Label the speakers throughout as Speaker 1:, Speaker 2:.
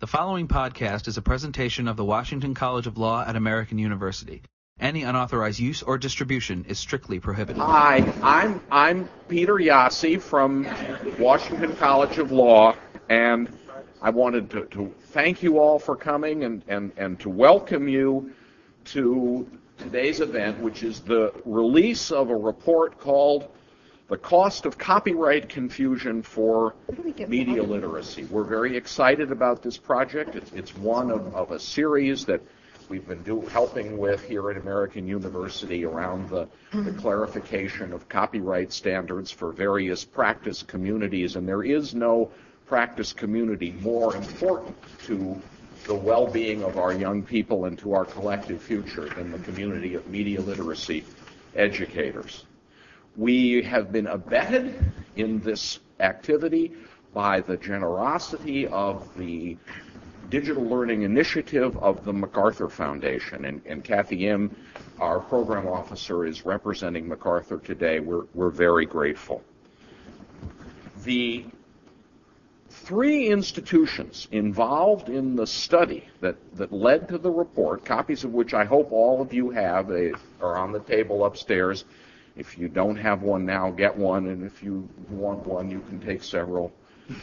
Speaker 1: The following podcast is a presentation of the Washington College of Law at American University. Any unauthorized use or distribution is strictly prohibited.
Speaker 2: Hi, I'm Peter Yossi from Washington College of Law, and I wanted to thank you all for coming and to welcome you to today's event, which is the release of a report called The Cost of Copyright Confusion for Media Literacy. We're very excited about this project. It's one of a series that we've been helping with here at American University around the clarification of copyright standards for various practice communities, and there is no practice community more important to the well-being of our young people and to our collective future than the community of media literacy educators. We have been abetted in this activity by the generosity of the Digital Learning Initiative of the MacArthur Foundation, and Kathy Im, our program officer, is representing MacArthur today. We're very grateful. The three institutions involved in the study that led to the report, copies of which I hope all of you have, they are on the table upstairs. If you don't have one now, get one, and if you want one, you can take several.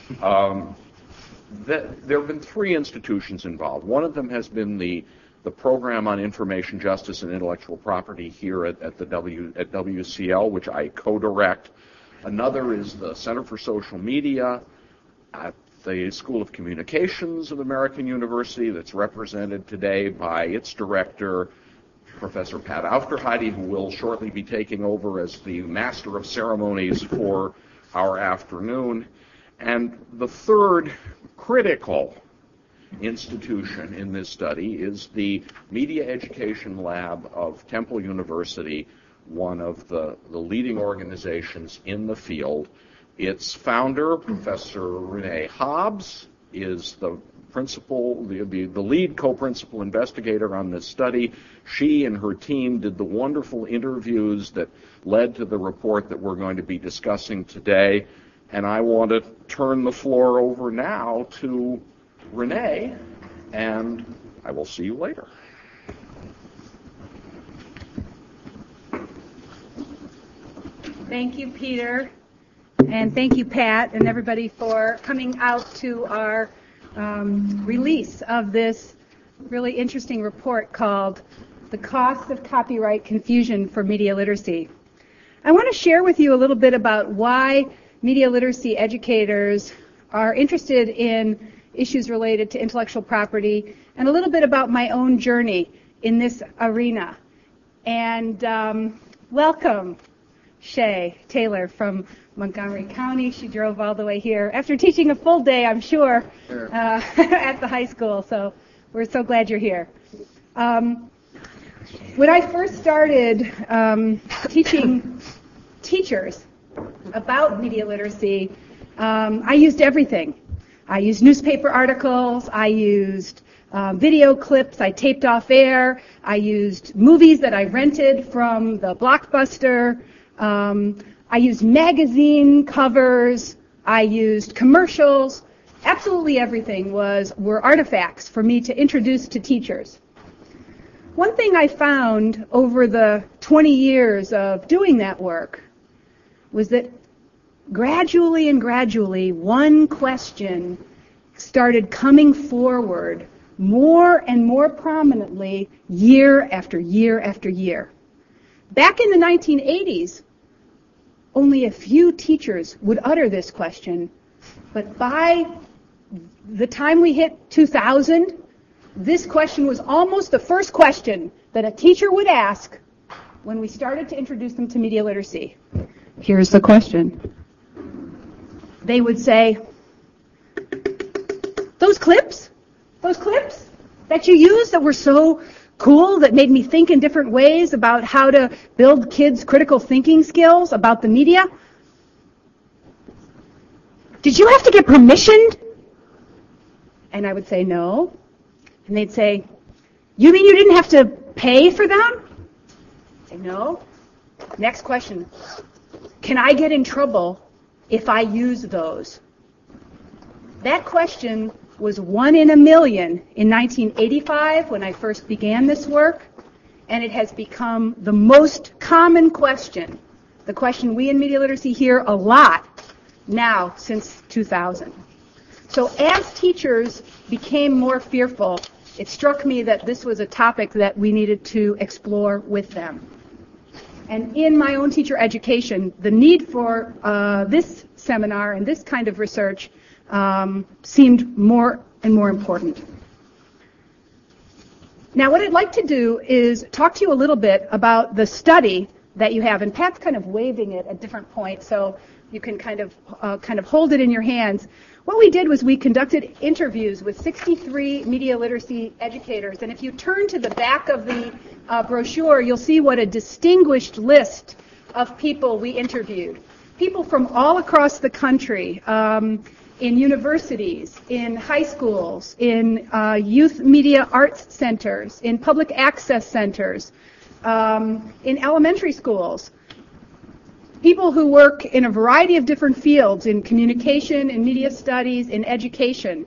Speaker 2: There have been three institutions involved. One of them has been the Program on Information Justice and Intellectual Property here at WCL, which I co-direct. Another is the Center for Social Media at the School of Communications of American University, that's represented today by its director, Professor Pat Aufderheide, who will shortly be taking over as the Master of Ceremonies for our afternoon. And the third critical institution in this study is the Media Education Lab of Temple University, one of the leading organizations in the field. Its founder, Professor Renee Hobbs, is the principal, the lead co-principal investigator on this study. She and her team did the wonderful interviews that led to the report that we're going to be discussing today. And I want to turn the floor over now to Renee, and I will see you later.
Speaker 3: Thank you, Peter, and thank you, Pat, and everybody for coming out to our release of this really interesting report called The Cost of Copyright Confusion for Media Literacy. I want to share with you a little bit about why media literacy educators are interested in issues related to intellectual property, and a little bit about my own journey in this arena. And welcome, Shay Taylor from Montgomery County. She drove all the way here after teaching a full day, I'm sure, at the high school. So we're so glad you're here. When I first started teaching teachers about media literacy, I used everything. I used newspaper articles, I used video clips I taped off air, I used movies that I rented from the Blockbuster, I used magazine covers, I used commercials. Absolutely everything were artifacts for me to introduce to teachers. One thing I found over the 20 years of doing that work was that gradually, one question started coming forward more and more prominently year after year after year. Back in the 1980s, only a few teachers would utter this question, but by the time we hit 2000, this question was almost the first question that a teacher would ask when we started to introduce them to media literacy. Here's the question. They would say, those clips that you used that were so cool, that made me think in different ways about how to build kids' critical thinking skills about the media, did you have to get permission? And I would say, no. And they'd say, you mean you didn't have to pay for them? I'd say, no. Next question. Can I get in trouble if I use those? That question was 1 in a million in 1985 when I first began this work, and it has become the most common question, the question we in media literacy hear a lot now since 2000. So as teachers became more fearful, it struck me that this was a topic that we needed to explore with them. And in my own teacher education, the need for this seminar and this kind of research seemed more and more important. Now, what I'd like to do is talk to you a little bit about the study that you have, and Pat's kind of waving it at different points, so you can kind of hold it in your hands. What we did was we conducted interviews with 63 media literacy educators, and if you turn to the back of the brochure, you'll see what a distinguished list of people we interviewed. People from all across the country, in universities, in high schools, in youth media arts centers, in public access centers, in elementary schools. People who work in a variety of different fields, in communication, in media studies, in education,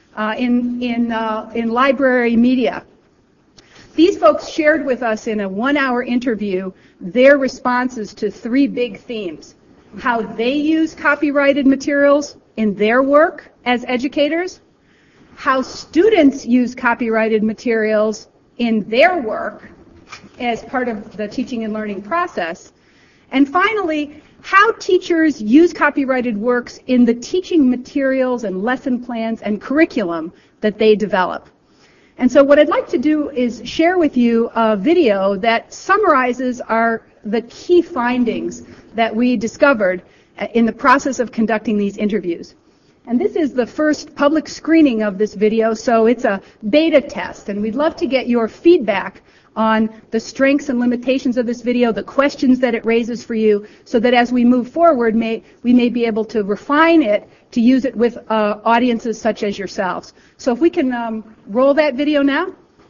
Speaker 3: in library media. These folks shared with us in a 1-hour interview their responses to 3 big themes: how they use copyrighted materials in their work as educators, how students use copyrighted materials in their work as part of the teaching and learning process, and finally, how teachers use copyrighted works in the teaching materials and lesson plans and curriculum that they develop. And so what I'd like to do is share with you a video that summarizes the key findings that we discovered in the process of conducting these interviews. And this is the first public screening of this video, so it's a beta test, and we'd love to get your feedback on the strengths and limitations of this video, the questions that it raises for you, so that as we move forward, we may be able to refine it to use it with audiences such as yourselves. So if we can roll that video now.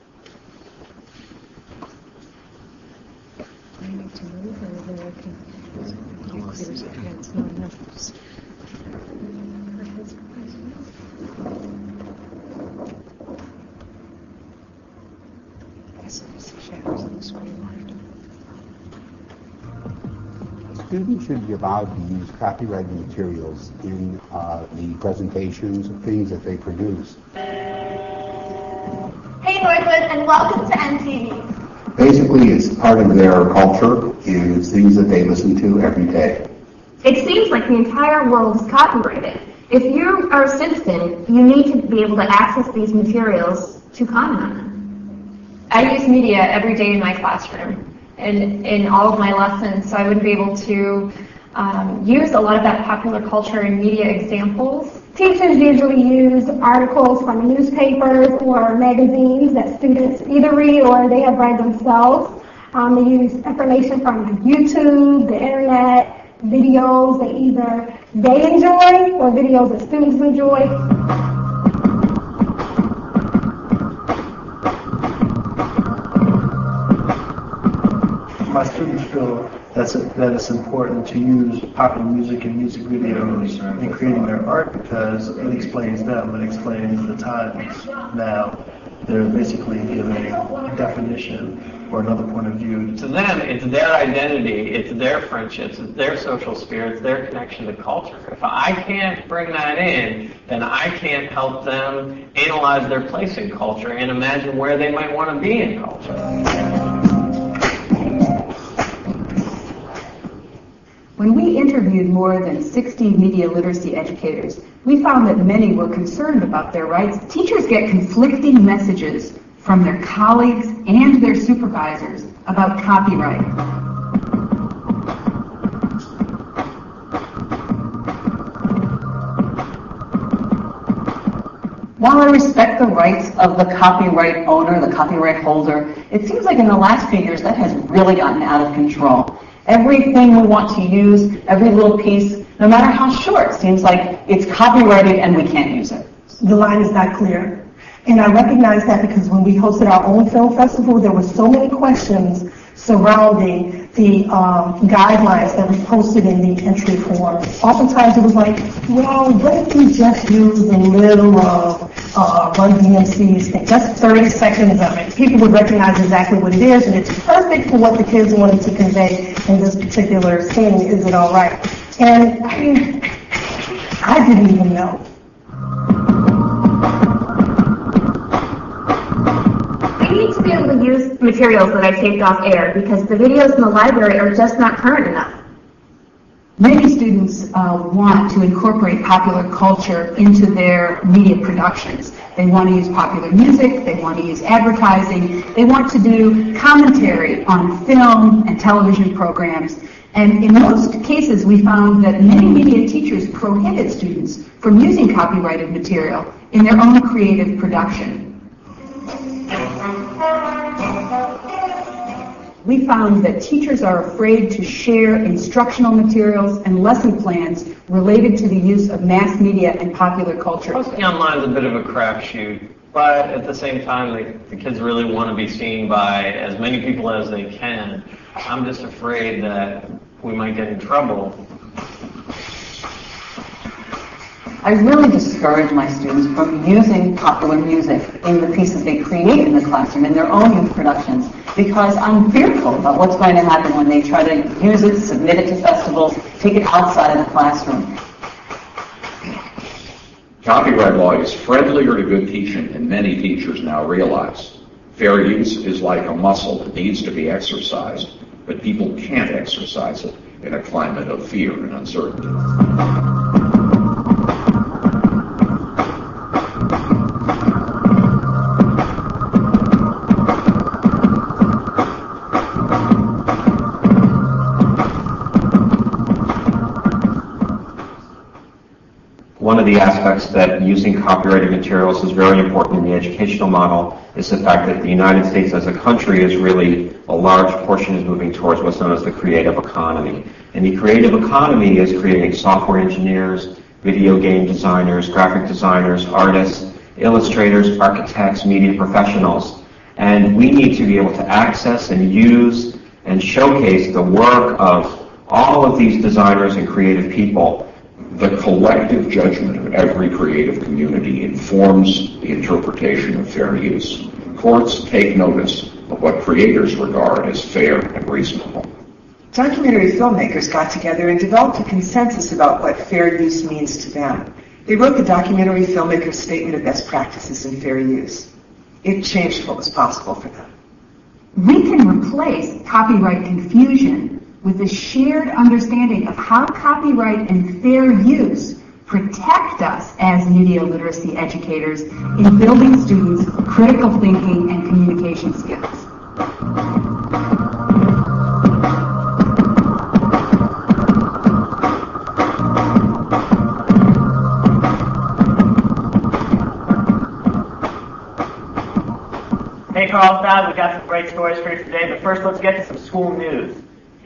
Speaker 3: I need to move or there can it's not enough.
Speaker 4: Students should be allowed to use copyrighted materials in the presentations of things that they produce.
Speaker 5: Hey Northwood, and welcome to MTV.
Speaker 4: Basically, it's part of their culture, and it's things that they listen to every day.
Speaker 5: It seems like the entire world is copyrighted. If you are a citizen, you need to be able to access these materials to comment on them. I use media every day in my classroom and in all of my lessons, so I would be able to use a lot of that popular culture and media examples.
Speaker 6: Teachers usually use articles from newspapers or magazines that students either read or they have read themselves. They use information from YouTube, the internet, videos that either they enjoy or videos that students enjoy.
Speaker 7: My students feel that it's important to use popular music and music videos in creating their art because it explains them, it explains the times. Now, they're basically giving definition or another point of view.
Speaker 8: To them, it's their identity, it's their friendships, it's their social sphere, it's their connection to culture. If I can't bring that in, then I can't help them analyze their place in culture and imagine where they might want to be in culture.
Speaker 9: When we interviewed more than 60 media literacy educators, we found that many were concerned about their rights. Teachers get conflicting messages from their colleagues and their supervisors about copyright. While I respect the rights of the copyright owner, the copyright holder, it seems like in the last few years that has really gotten out of control. Everything we want to use, every little piece, no matter how short, seems like it's copyrighted and we can't use it.
Speaker 10: The line is not clear. And I recognize that because when we hosted our own film festival, there were so many questions surrounding the guidelines that was posted in the entry form. Oftentimes it was like, well, what if you just use a little Run DMC's thing, just 30 seconds of it. People would recognize exactly what it is, and it's perfect for what the kids wanted to convey in this particular scene. Is it all right? And I mean, I didn't even know.
Speaker 5: I need to be able to use materials that I taped off air because the videos in the library are just not current enough.
Speaker 11: Many students want to incorporate popular culture into their media productions. They want to use popular music, they want to use advertising, they want to do commentary on film and television programs. And in most cases, we found that many media teachers prohibit students from using copyrighted material in their own creative production. We found that teachers are afraid to share instructional materials and lesson plans related to the use of mass media and popular culture.
Speaker 8: Posting online is a bit of a crapshoot, but at the same time, the kids really want to be seen by as many people as they can. I'm just afraid that we might get in trouble.
Speaker 9: I really discourage my students from using popular music in the pieces they create in the classroom, in their own youth productions, because I'm fearful about what's going to happen when they try to use it, submit it to festivals, take it outside of the classroom.
Speaker 2: Copyright law is friendlier to good teaching than many teachers now realize. Fair use is like a muscle that needs to be exercised, but people can't exercise it in a climate of fear and uncertainty.
Speaker 12: One of the aspects that using copyrighted materials is very important in the educational model is the fact that the United States as a country is really, a large portion is moving towards what's known as the creative economy. And the creative economy is creating software engineers, video game designers, graphic designers, artists, illustrators, architects, media professionals. And we need to be able to access and use and showcase the work of all of these designers and creative people.
Speaker 2: The collective judgment of every creative community informs the interpretation of fair use. Courts take notice of what creators regard as fair and reasonable.
Speaker 13: Documentary filmmakers got together and developed a consensus about what fair use means to them. They wrote the Documentary Filmmakers Statement of Best Practices in Fair Use. It changed what was possible for them.
Speaker 11: We can replace copyright confusion with a shared understanding of how copyright and fair use protect us as media literacy educators in building students' critical thinking and communication skills.
Speaker 14: Hey Carlsbad, we've got some great stories for you today, but first let's get to some school news.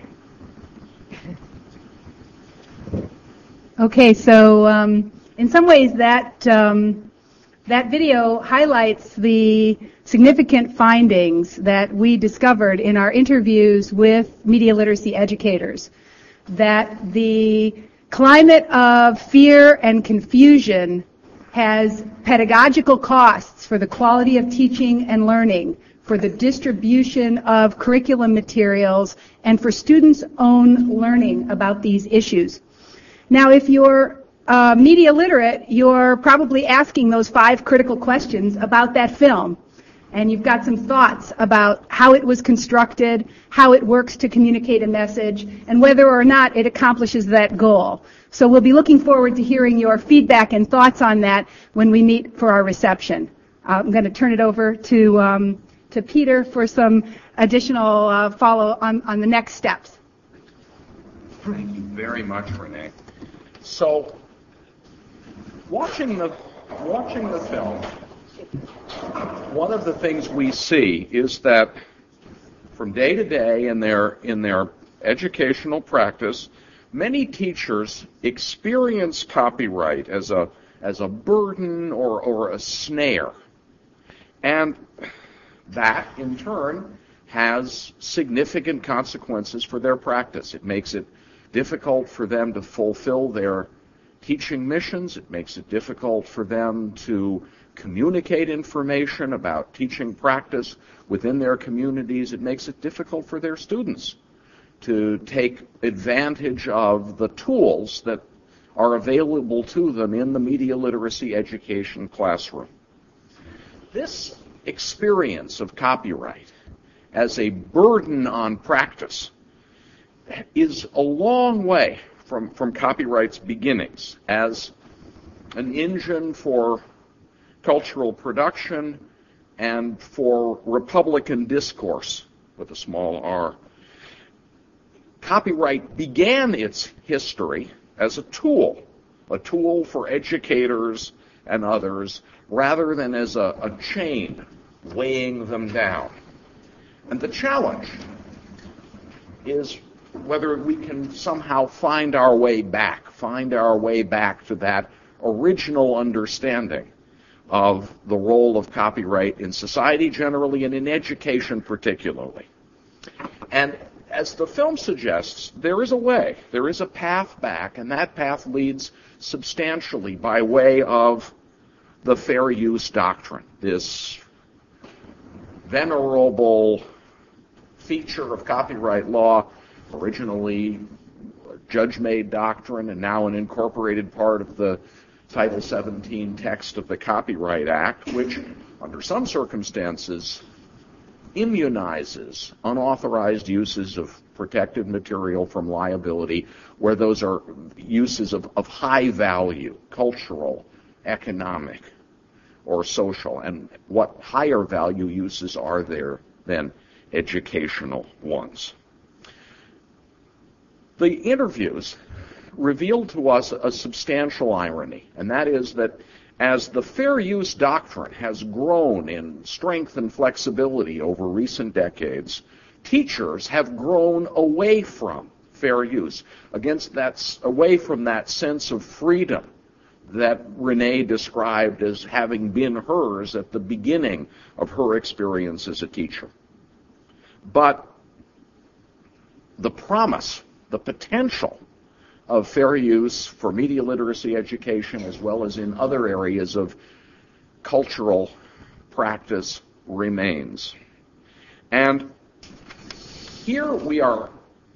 Speaker 3: Okay, so in some ways that video highlights the significant findings that we discovered in our interviews with media literacy educators, that the climate of fear and confusion has pedagogical costs for the quality of teaching and learning, for the distribution of curriculum materials, and for students' own learning about these issues. Now, if you're media literate, you're probably asking those 5 critical questions about that film. And you've got some thoughts about how it was constructed, how it works to communicate a message, and whether or not it accomplishes that goal. So we'll be looking forward to hearing your feedback and thoughts on that when we meet for our reception. I'm going to turn it over to Peter for some additional follow on the next steps.
Speaker 2: Thank you very much, Renee. So, watching the film, one of the things we see is that from day to day in their educational practice, many teachers experience copyright as a burden or a snare, and that in turn has significant consequences for their practice. It makes it difficult for them to fulfill their teaching missions. It makes it difficult for them to communicate information about teaching practice within their communities. It makes it difficult for their students to take advantage of the tools that are available to them in the media literacy education classroom. This experience of copyright as a burden on practice is a long way from copyright's beginnings as an engine for cultural production and for Republican discourse with a small r. Copyright began its history as a tool for educators and others, rather than as a chain weighing them down. And the challenge is whether we can somehow find our way back to that original understanding of the role of copyright in society generally and in education particularly. And as the film suggests, there is a path back, and that path leads substantially by way of the fair use doctrine, this venerable feature of copyright law, originally a judge-made doctrine and now an incorporated part of the Title 17 text of the Copyright Act, which, under some circumstances, immunizes unauthorized uses of protected material from liability where those are uses of high value, cultural, economic, or social, and what higher value uses are there than educational ones. The interviews revealed to us a substantial irony, and that is that as the fair use doctrine has grown in strength and flexibility over recent decades, teachers have grown away from fair use, away from that sense of freedom that Renee described as having been hers at the beginning of her experience as a teacher. But the promise, the potential of fair use for media literacy education as well as in other areas of cultural practice remains. And here we are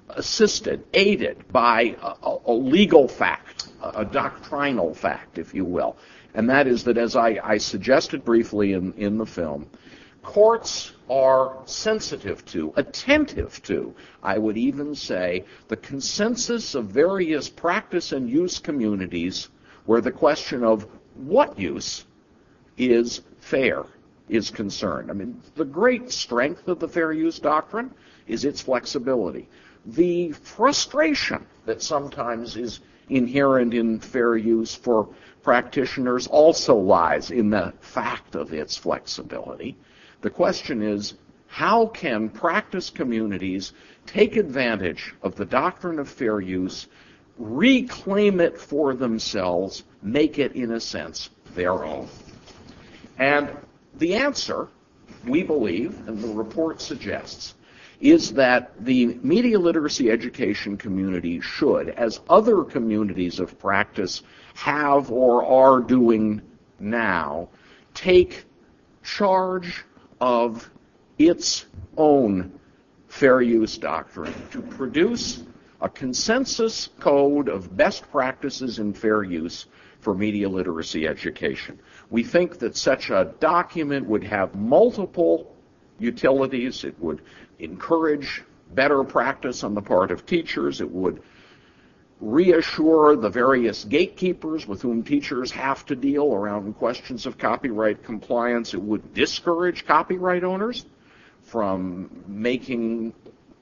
Speaker 2: aided by a legal fact, a doctrinal fact, if you will. And that is that, as I suggested briefly in the film, courts are sensitive to, attentive to, I would even say, the consensus of various practice and use communities where the question of what use is fair is concerned. I mean, the great strength of the fair use doctrine is its flexibility. The frustration that sometimes is inherent in fair use for practitioners also lies in the fact of its flexibility. The question is, how can practice communities take advantage of the doctrine of fair use, reclaim it for themselves, make it, in a sense, their own? And the answer, we believe, and the report suggests, is that the media literacy education community should, as other communities of practice have or are doing now, take charge of its own fair use doctrine to produce a consensus code of best practices in fair use for media literacy education. We think that such a document would have multiple utilities. It would encourage better practice on the part of teachers. It would reassure the various gatekeepers with whom teachers have to deal around questions of copyright compliance. It would discourage copyright owners from making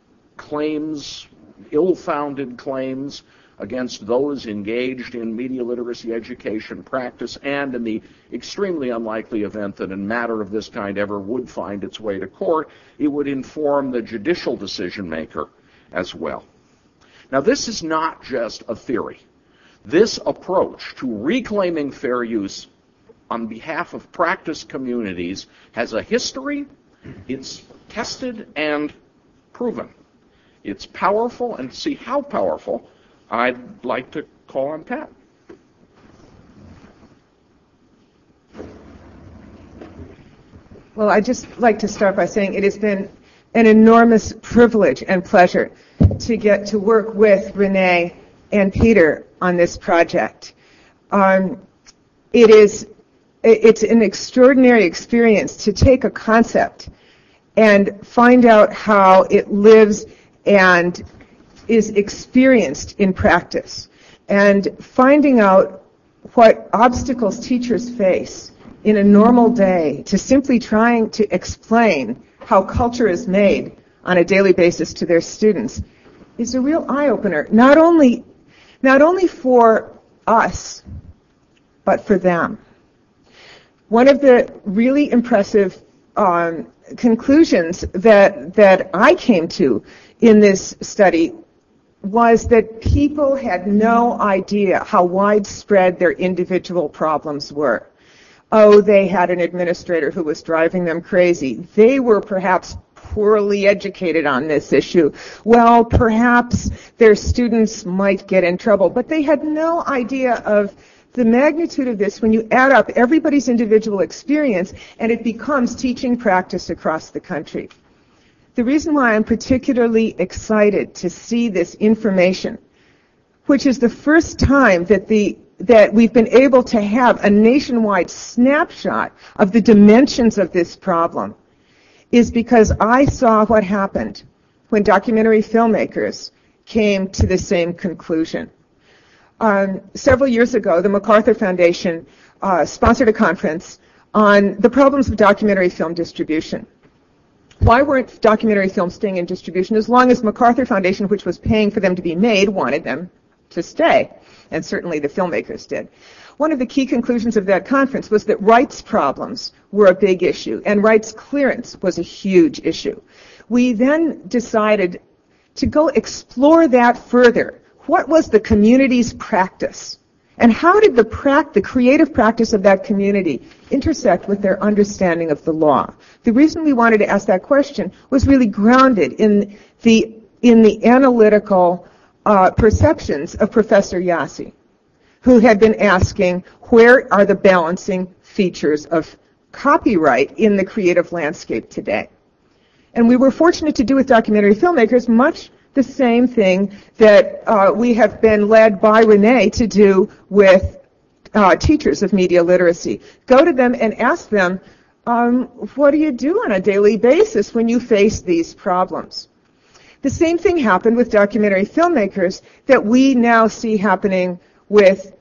Speaker 2: claims, ill-founded claims, against those engaged in media literacy education practice, and in the extremely unlikely event that a matter of this kind ever would find its way to court, it would inform the judicial decision maker as well. Now, this is not just a theory. This approach to reclaiming fair use on behalf of practice communities has a history. It's tested and proven. It's powerful, and to see how powerful, I'd like to call on Pat.
Speaker 15: Well, I'd just like to start by saying it has been an enormous privilege and pleasure to get to work with Renee and Peter on this project. It's an extraordinary experience to take a concept and find out how it lives and is experienced in practice, and finding out what obstacles teachers face in a normal day to simply trying to explain how culture is made on a daily basis to their students is a real eye-opener, not only for us, but for them. One of the really impressive conclusions that I came to in this study was that people had no idea how widespread their individual problems were. Oh, they had an administrator who was driving them crazy. They were perhaps poorly educated on this issue. Well, perhaps their students might get in trouble, but they had no idea of the magnitude of this when you add up everybody's individual experience and it becomes teaching practice across the country. The reason why I'm particularly excited to see this information, which is the first time that we've been able to have a nationwide snapshot of the dimensions of this problem, is because I saw what happened when documentary filmmakers came to the same conclusion. Several years ago, the MacArthur Foundation sponsored a conference on the problems of documentary film distribution. Why weren't documentary films staying in distribution as long as MacArthur Foundation, which was paying for them to be made, wanted them to stay? And certainly the filmmakers did. One of the key conclusions of that conference was that rights problems were a big issue, and rights clearance was a huge issue. We then decided to go explore that further. What was the community's practice? And how did the creative practice of that community intersect with their understanding of the law? The reason we wanted to ask that question was really grounded in the analytical perceptions of Professor Yasi, who had been asking, where are the balancing features of copyright in the creative landscape today? And we were fortunate to do with documentary filmmakers much the same thing that we have been led by Renee to do with teachers of media literacy. Go to them and ask them, what do you do on a daily basis when you face these problems? The same thing happened with documentary filmmakers that we now see happening with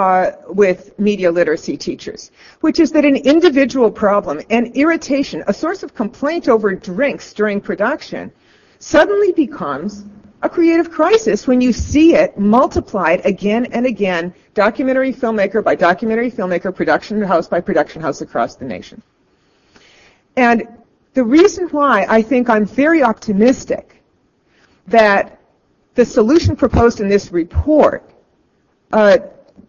Speaker 15: media literacy teachers, which is that an individual problem, an irritation, a source of complaint over drinks during production, suddenly becomes a creative crisis when you see it multiplied again and again, documentary filmmaker by documentary filmmaker, production house by production house across the nation. And the reason why I think I'm very optimistic that the solution proposed in this report, a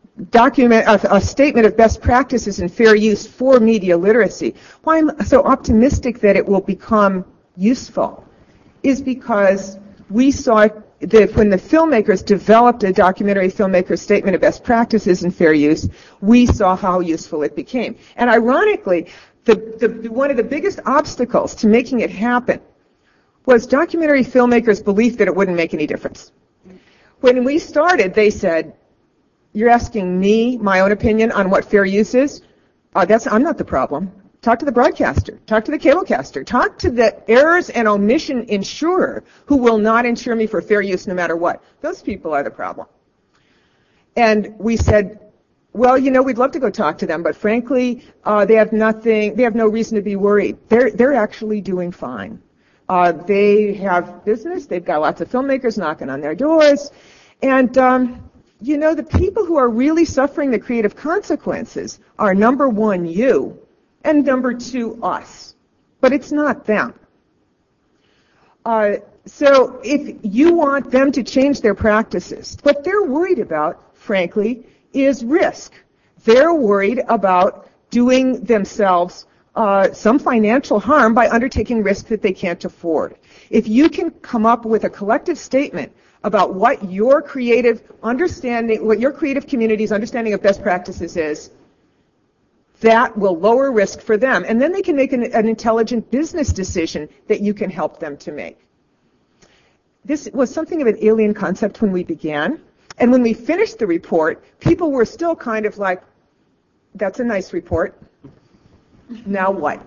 Speaker 15: statement of best practices and fair use for media literacy, why I'm so optimistic that it will become useful is because we saw that when the filmmakers developed a documentary filmmaker statement of best practices and fair use, we saw how useful it became. And ironically, one of the biggest obstacles to making it happen was documentary filmmakers' belief that it wouldn't make any difference. When we started, they said, you're asking me my own opinion on what fair use is? I'm not the problem. Talk to the broadcaster. Talk to the cablecaster. Talk to the errors and omission insurer who will not insure me for fair use no matter what. Those people are the problem. And we said, well, we'd love to go talk to them, but frankly, they have no reason to be worried. They're actually doing fine. They have business. They've got lots of filmmakers knocking on their doors. And, the people who are really suffering the creative consequences are, number one, you, and number two, us. But it's not them. So if you want them to change their practices, what they're worried about, frankly, is risk. They're worried about doing themselves some financial harm by undertaking risk that they can't afford. If you can come up with a collective statement about what your creative understanding, what your creative community's understanding of best practices is, that will lower risk for them. And then they can make an intelligent business decision that you can help them to make. This was something of an alien concept when we began. And when we finished the report, people were still kind of like, that's a nice report. Now what?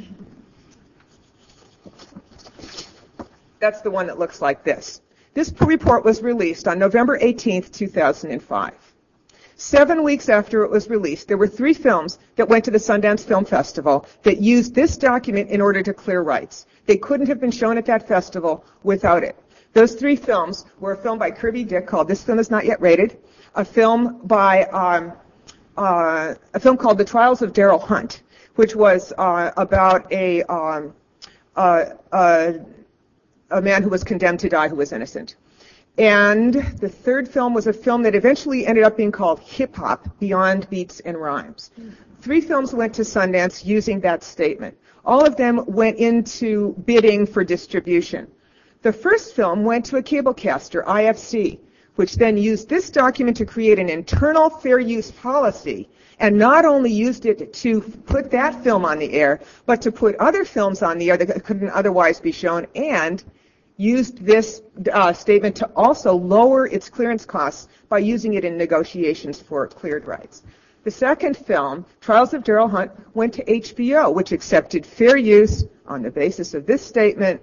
Speaker 15: That's the one that looks like this. This report was released on November 18th, 2005. 7 weeks after it was released, there were 3 films that went to the Sundance Film Festival that used this document in order to clear rights. They couldn't have been shown at that festival without it. Those 3 films were a film by Kirby Dick called This Film Is Not Yet Rated, a film by a film called The Trials of Daryl Hunt, which was about a man who was condemned to die who was innocent. And the 3rd film was a film that eventually ended up being called Hip Hop, Beyond Beats and Rhymes. 3 films went to Sundance using that statement. All of them went into bidding for distribution. The first film went to a cablecaster, IFC, which then used this document to create an internal fair use policy, and not only used it to put that film on the air, but to put other films on the air that couldn't otherwise be shown, and used this statement to also lower its clearance costs by using it in negotiations for cleared rights. The second film, Trials of Daryl Hunt, went to HBO, which accepted fair use on the basis of this statement,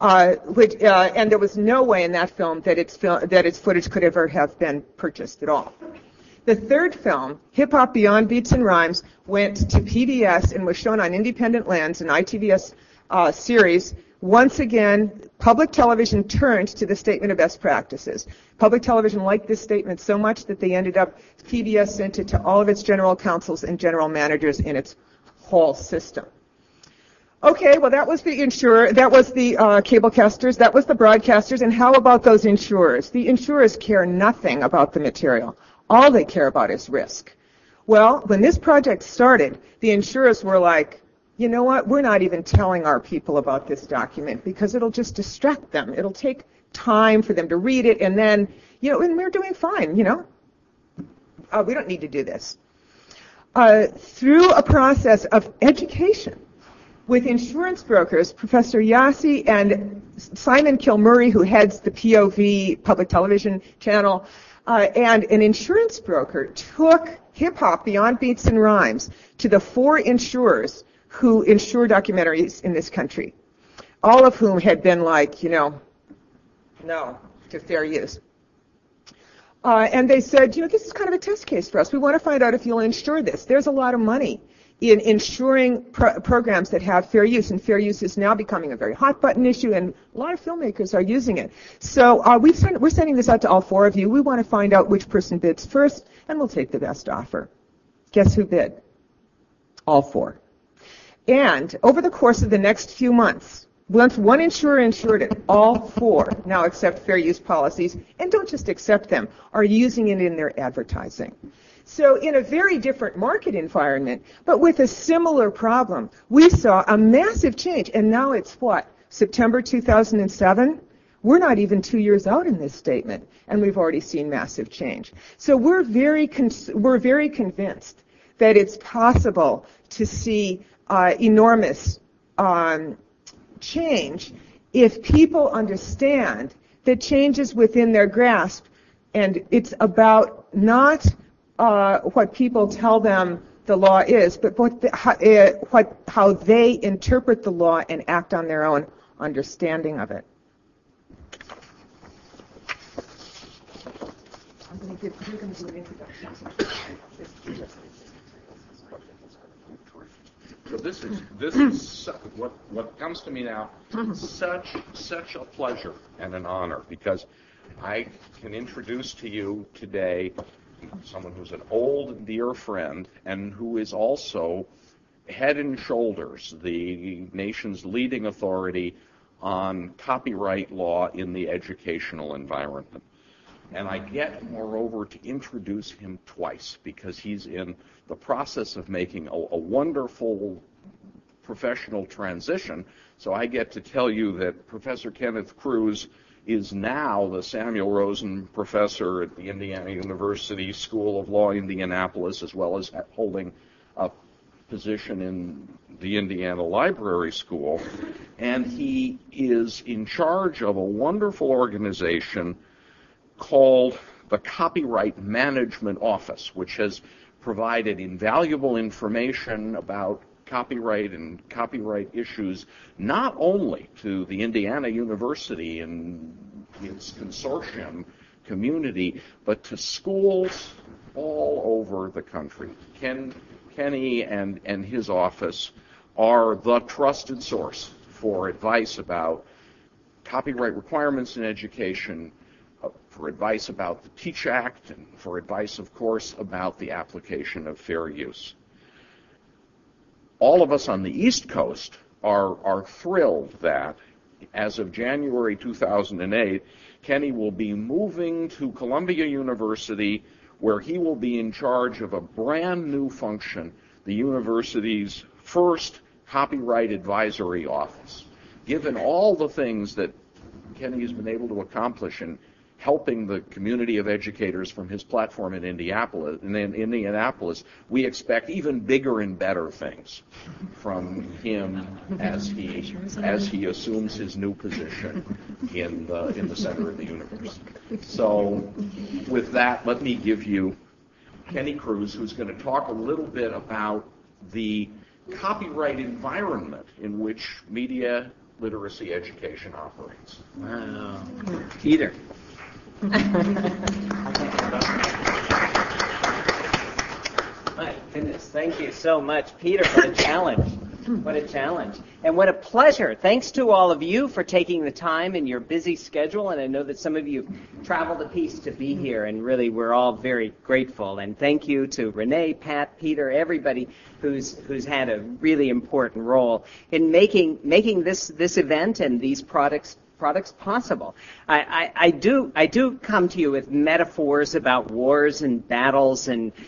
Speaker 15: and there was no way in that film that its footage could ever have been purchased at all. The third film, Hip Hop Beyond Beats and Rhymes, went to PBS and was shown on Independent Lens, an ITVS series. Once again, public television turned to the statement of best practices. Public television liked this statement so much that they ended up, PBS sent it to all of its general counsels and general managers in its whole system. Okay, well that was the insurer, that was the cablecasters, that was the broadcasters, and how about those insurers? The insurers care nothing about the material. All they care about is risk. Well, when this project started, the insurers were like, you know what, we're not even telling our people about this document because it'll just distract them. It'll take time for them to read it, and then, and we're doing fine, we don't need to do this. Through a process of education with insurance brokers, Professor Yasi and Simon Kilmurray, who heads the POV public television channel, and an insurance broker took Hip Hop Beyond Beats and Rhymes to the 4 insurers who insure documentaries in this country, all of whom had been like, no to fair use. And they said, this is kind of a test case for us. We want to find out if you'll insure this. There's a lot of money in insuring programs that have fair use, and fair use is now becoming a very hot button issue, and a lot of filmmakers are using it. So we're sending this out to all 4 of you. We want to find out which person bids first, and we'll take the best offer. Guess who bid? All 4. And over the course of the next few months, once one insurer insured it, all 4 now accept fair use policies, and don't just accept them, are using it in their advertising. So in a very different market environment, but with a similar problem, we saw a massive change. And now it's what? September 2007? We're not even 2 years out in this statement, and we've already seen massive change. So we're very convinced that it's possible to see enormous change if people understand that change is within their grasp, and it's about not what people tell them the law is, but how they interpret the law and act on their own understanding of it. I'm going to do an introduction.
Speaker 2: So this is what comes to me now. Such a pleasure and an honor, because I can introduce to you today someone who's an old and dear friend, and who is also head and shoulders the nation's leading authority on copyright law in the educational environment. And I get, moreover, to introduce him twice, because he's in the process of making a wonderful professional transition. So I get to tell you that Professor Kenneth Kruse is now the Samuel Rosen Professor at the Indiana University School of Law, Indianapolis, as well as holding a position in the Indiana Library School. And he is in charge of a wonderful organization called the Copyright Management Office, which has provided invaluable information about copyright and copyright issues, not only to the Indiana University and its consortium community, but to schools all over the country. Kenny and his office are the trusted source for advice about copyright requirements in education, for advice about the Teach Act, and for advice, of course, about the application of fair use. All of us on the East Coast are thrilled that, as of January 2008, Kenny will be moving to Columbia University, where he will be in charge of a brand new function, the university's first copyright advisory office. Given all the things that Kenny has been able to accomplish in helping the community of educators from his platform in Indianapolis, we expect even bigger and better things from him as he assumes his new position in the center of the universe. So with that, let me give you Kenny Kruse, who's going to talk a little bit about the copyright environment in which media literacy education operates.
Speaker 16: Wow. Peter. My goodness, thank you so much, Peter. What a challenge. What a challenge. And what a pleasure. Thanks to all of you for taking the time in your busy schedule. And I know that some of you traveled a piece to be here. And really, we're all very grateful. And thank you to Renee, Pat, Peter, everybody who's had a really important role in making this event and these products possible. I do come to you with metaphors about wars and battles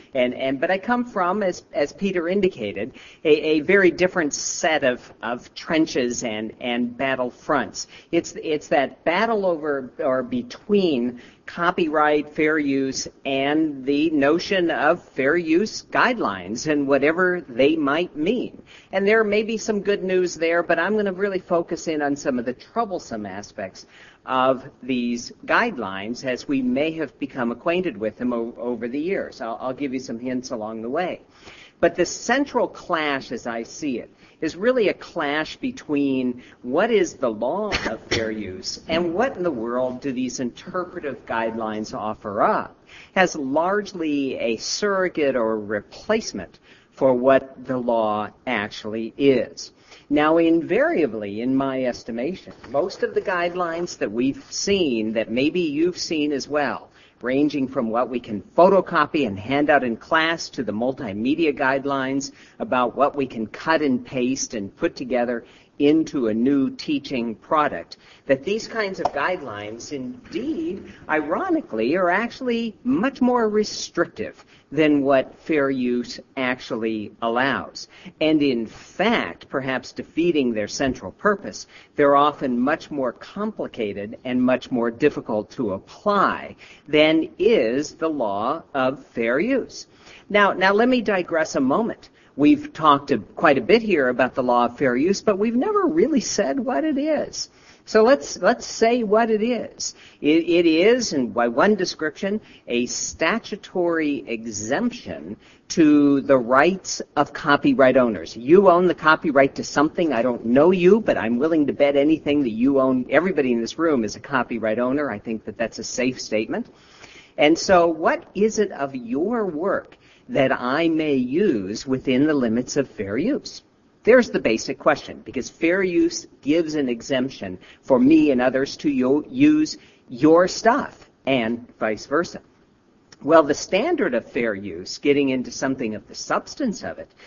Speaker 16: but I come from, as Peter indicated, a very different set of trenches and battle fronts. It's that battle over or between copyright, fair use, and the notion of fair use guidelines and whatever they might mean. And there may be some good news there, but I'm going to really focus in on some of the troublesome aspects of these guidelines as we may have become acquainted with them over the years. I'll give you some hints along the way. But the central clash, as I see it, is really a clash between what is the law of fair use and what in the world do these interpretive guidelines offer up as largely a surrogate or replacement for what the law actually is. Now, invariably, in my estimation, most of the guidelines that we've seen, that maybe you've seen as well, ranging from what we can photocopy and hand out in class to the multimedia guidelines about what we can cut and paste and put together into a new teaching product, that these kinds of guidelines indeed, ironically, are actually much more restrictive than what fair use actually allows. And in fact, perhaps defeating their central purpose, they're often much more complicated and much more difficult to apply than is the law of fair use. Now let me digress a moment. We've talked quite a bit here about the law of fair use, but we've never really said what it is. So let's say what it is. It is, and by one description, a statutory exemption to the rights of copyright owners. You own the copyright to something. I don't know you, but I'm willing to bet anything that you own. Everybody in this room is a copyright owner. I think that that's a safe statement. And so what is it of your work that I may use within the limits of fair use? There's the basic question, because fair use gives an exemption for me and others to use your stuff, and vice versa. Well, the standard of fair use, getting into something of the substance of it,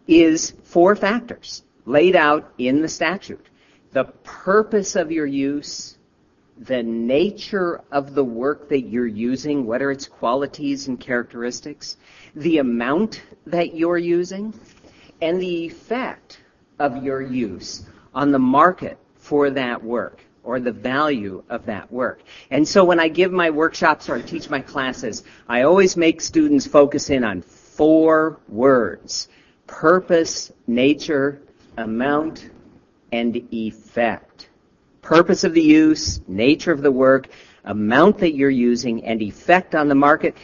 Speaker 16: is 4 factors laid out in the statute. The purpose of your use, the nature of the work that you're using, what are its qualities and characteristics, the amount that you're using, and the effect of your use on the market for that work or the value of that work. And so when I give my workshops or I teach my classes, I always make students focus in on 4 words: purpose, nature, amount, and effect. Purpose of the use, nature of the work, amount that you're using, and effect on the market.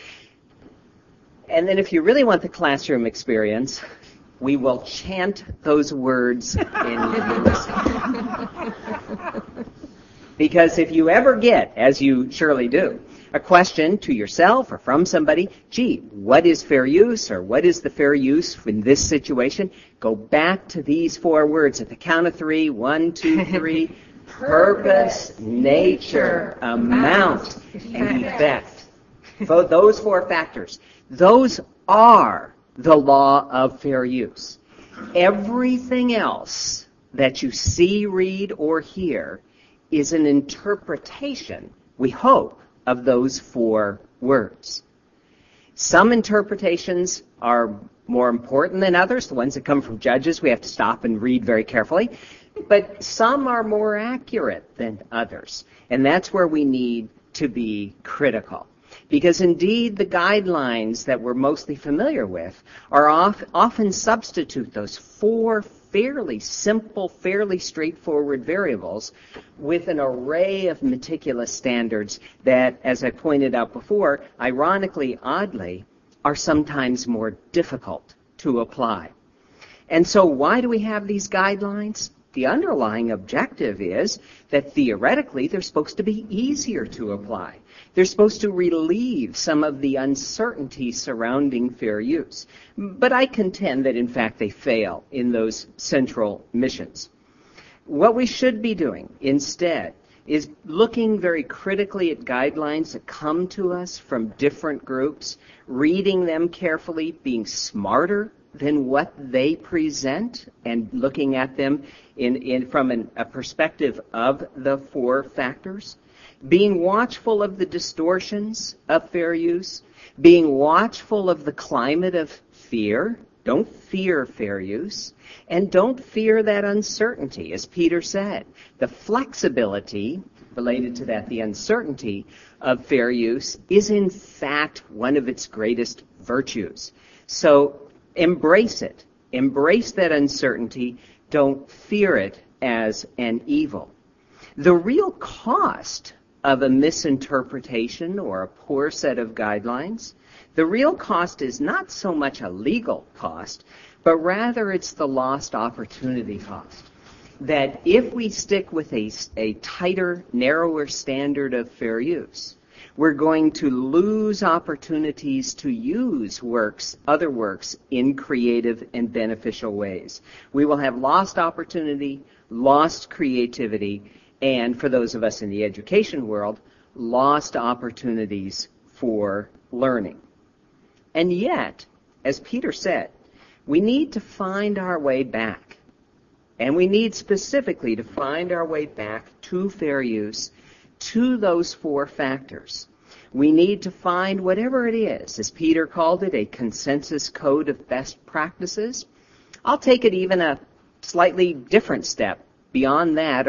Speaker 16: And then if you really want the classroom experience, we will chant those words in unison. Because if you ever get, as you surely do, a question to yourself or from somebody, gee, what is fair use, or what is the fair use in this situation? Go back to these 4 words at the count of 3. 1, 2, 3. Purpose, nature, amount, and effect. So those 4 factors, those are the law of fair use. Everything else that you see, read, or hear is an interpretation, we hope, of those 4 words. Some interpretations are more important than others. The ones that come from judges, we have to stop and read very carefully. But some are more accurate than others. And that's where we need to be critical. Because indeed, the guidelines that we're mostly familiar with are often substitute those 4 fairly simple, fairly straightforward variables with an array of meticulous standards that, as I pointed out before, ironically, oddly, are sometimes more difficult to apply. And so why do we have these guidelines? The underlying objective is that theoretically they're supposed to be easier to apply. They're supposed to relieve some of the uncertainty surrounding fair use. But I contend that in fact they fail in those central missions. What we should be doing instead is looking very critically at guidelines that come to us from different groups, reading them carefully, being smarter than what they present, and looking at them from a perspective of the 4 factors, being watchful of the distortions of fair use, being watchful of the climate of fear. Don't fear fair use, and don't fear that uncertainty. As Peter said, the flexibility related to that, the uncertainty of fair use, is in fact one of its greatest virtues. So embrace it. Embrace that uncertainty. Don't fear it as an evil. The real cost of a misinterpretation or a poor set of guidelines, the real cost is not so much a legal cost, but rather it's the lost opportunity cost. That if we stick with a tighter, narrower standard of fair use, we're going to lose opportunities to use other works, in creative and beneficial ways. We will have lost opportunity, lost creativity, and for those of us in the education world, lost opportunities for learning. And yet, as Peter said, we need to find our way back. And we need specifically to find our way back to fair use, to those 4 factors. We need to find whatever it is, as Peter called it, a consensus code of best practices. I'll take it even a slightly different step beyond that,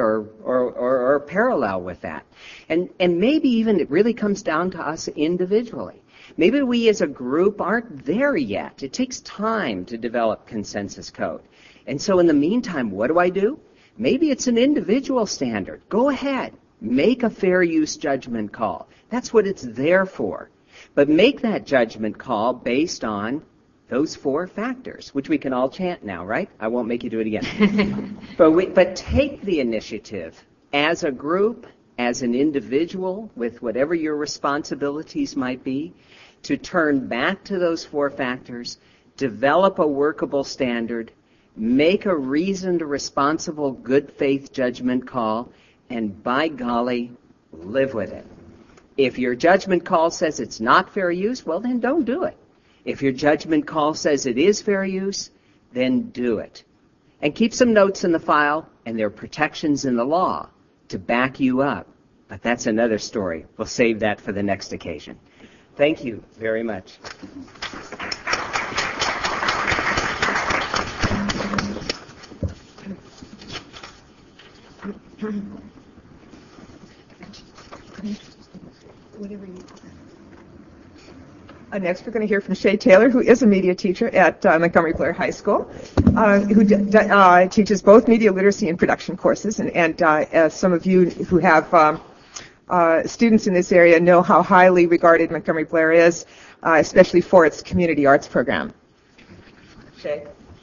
Speaker 16: or parallel with that. And maybe even it really comes down to us individually. Maybe we as a group aren't there yet. It takes time to develop consensus code. And so in the meantime, what do? Maybe it's an individual standard. Go ahead. Make a fair use judgment call. That's what it's there for. But make that judgment call based on those 4 factors, which we can all chant now, right? I won't make you do it again. But take the initiative as a group, as an individual, with whatever your responsibilities might be, to turn back to those 4 factors, develop a workable standard, make a reasoned, responsible, good faith judgment call, and by golly, live with it. If your judgment call says it's not fair use, well then don't do it. If your judgment call says it is fair use, then do it. And keep some notes in the file, and there are protections in the law to back you up. But that's another story. We'll save that for the next occasion. Thank you very much.
Speaker 15: Next, we're going to hear from Shay Taylor, who is a media teacher at Montgomery Blair High School, who teaches both media literacy and production courses. And as some of you who have students in this area know how highly regarded Montgomery Blair is, especially for its community arts program. Shay.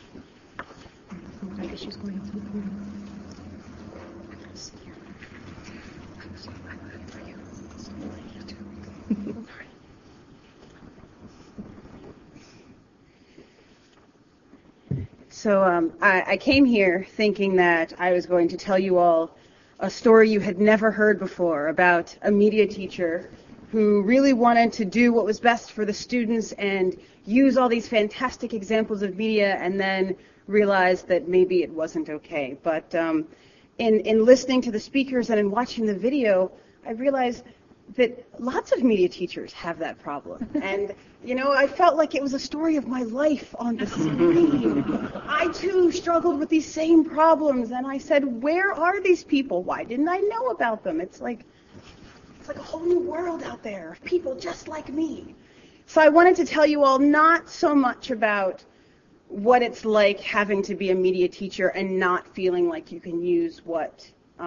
Speaker 17: So I came here thinking that I was going to tell you all a story you had never heard before about a media teacher who really wanted to do what was best for the students and use all these fantastic examples of media and then realized that maybe it wasn't okay. But in listening to the speakers and in watching the video, I realized that lots of media teachers have that problem. And, you know, I felt like it was a story of my life on the screen. I, too, struggled with these same problems, and I said, where are these people? Why didn't I know about them? It's like a whole new world out there of people just like me. So I wanted to tell you all not so much about what it's like having to be a media teacher and not feeling like you can use what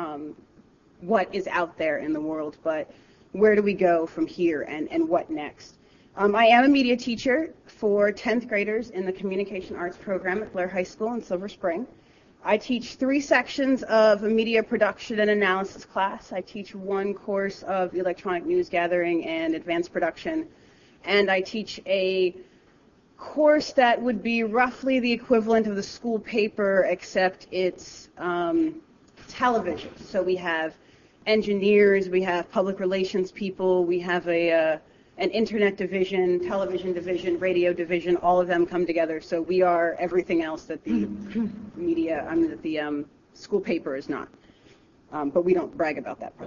Speaker 17: is out there in the world, but where do we go from here and what next? I am a media teacher for 10th graders in the Communication Arts program at Blair High School in Silver Spring. I teach 3 sections of a media production and analysis class. I teach 1 course of electronic news gathering and advanced production. And I teach a course that would be roughly the equivalent of the school paper, except it's television. So we have engineers, we have public relations people, we have an internet division, television division, radio division, all of them come together. So we are everything else that the media, that the school paper is not. But we don't brag about that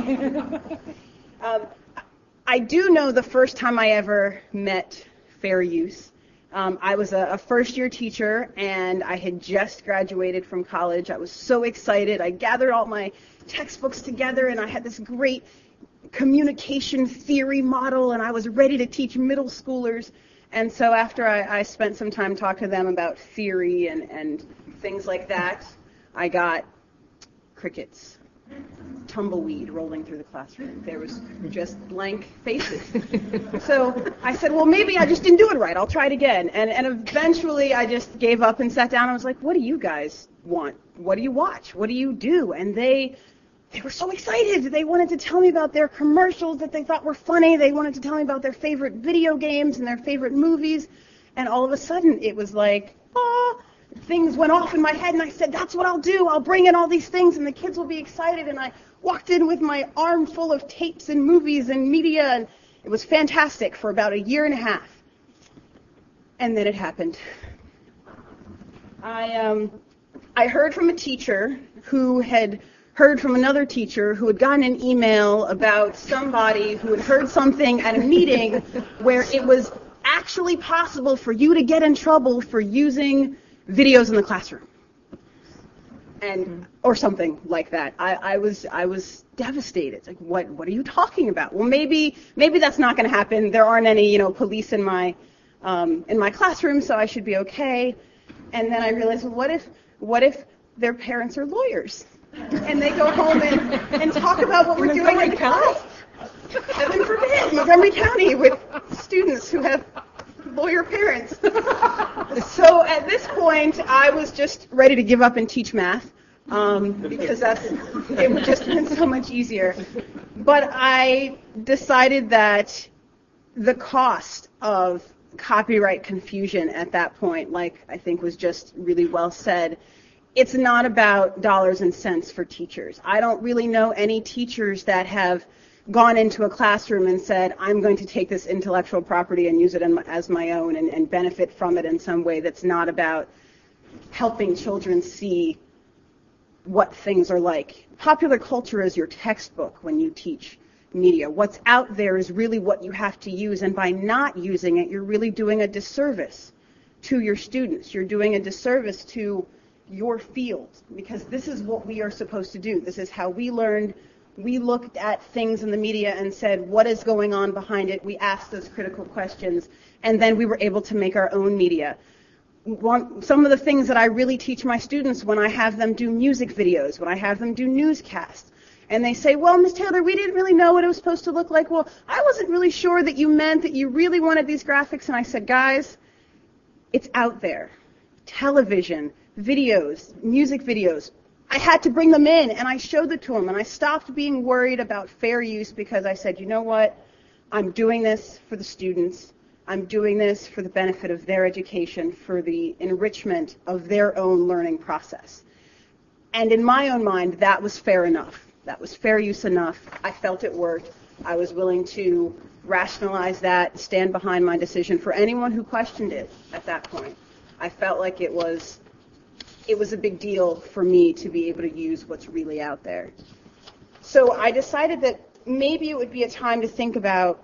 Speaker 17: part. I do know the first time I ever met fair use. I was a first-year teacher, and I had just graduated from college. I was so excited. I gathered all my textbooks together, and I had this great communication theory model, and I was ready to teach middle schoolers. And so after I spent some time talking to them about theory and things like that, I got crickets, tumbleweed rolling through the classroom. There was just blank faces. So I said, well, maybe I just didn't do it right. I'll try it again. And eventually I just gave up and sat down. I was like, what do you guys want? What do you watch? What do you do? And they were so excited. They wanted to tell me about their commercials that they thought were funny. They wanted to tell me about their favorite video games and their favorite movies. And all of a sudden it was like, things went off in my head, and I said, that's what I'll do. I'll bring in all these things, and the kids will be excited. And I walked in with my arm full of tapes and movies and media, and it was fantastic for about 1.5 years. And then it happened. I heard from a teacher who had heard from another teacher who had gotten an email about somebody who had heard something at a meeting where it was actually possible for you to get in trouble for using videos in the classroom, and or something like that. I was devastated. It's like, what are you talking about? Well, maybe that's not going to happen. There aren't any police in my classroom, so I should be okay. And then I realized, well, what if their parents are lawyers, and they go home and talk about what we're doing in the class? Heaven forbid, Montgomery County with students who have lawyer parents. So at this point, I was just ready to give up and teach math, because it would just been so much easier. But I decided that the cost of copyright confusion at that point, like I think was just really well said, it's not about dollars and cents for teachers. I don't really know any teachers that have gone into a classroom and said, I'm going to take this intellectual property and use it as my own and benefit from it in some way that's not about helping children see what things are like. Popular culture is your textbook when you teach media. What's out there is really what you have to use, and by not using it, you're really doing a disservice to your students. You're doing a disservice to your field, because this is what we are supposed to do. This is how we learned. We looked at things in the media and said, what is going on behind it? We asked those critical questions, and then we were able to make our own media. Some of the things that I really teach my students when I have them do music videos, when I have them do newscasts, and they say, well, Ms. Taylor, we didn't really know what it was supposed to look like. Well, I wasn't really sure that you meant that you really wanted these graphics. And I said, guys, it's out there. Television, videos, music videos. I had to bring them in, and I showed it to them, and I stopped being worried about fair use because I said, you know what? I'm doing this for the students. I'm doing this for the benefit of their education, for the enrichment of their own learning process. And in my own mind, that was fair enough. That was fair use enough. I felt it worked. I was willing to rationalize that, stand behind my decision for anyone who questioned it at that point. I felt like it was a big deal for me to be able to use what's really out there. So I decided that maybe it would be a time to think about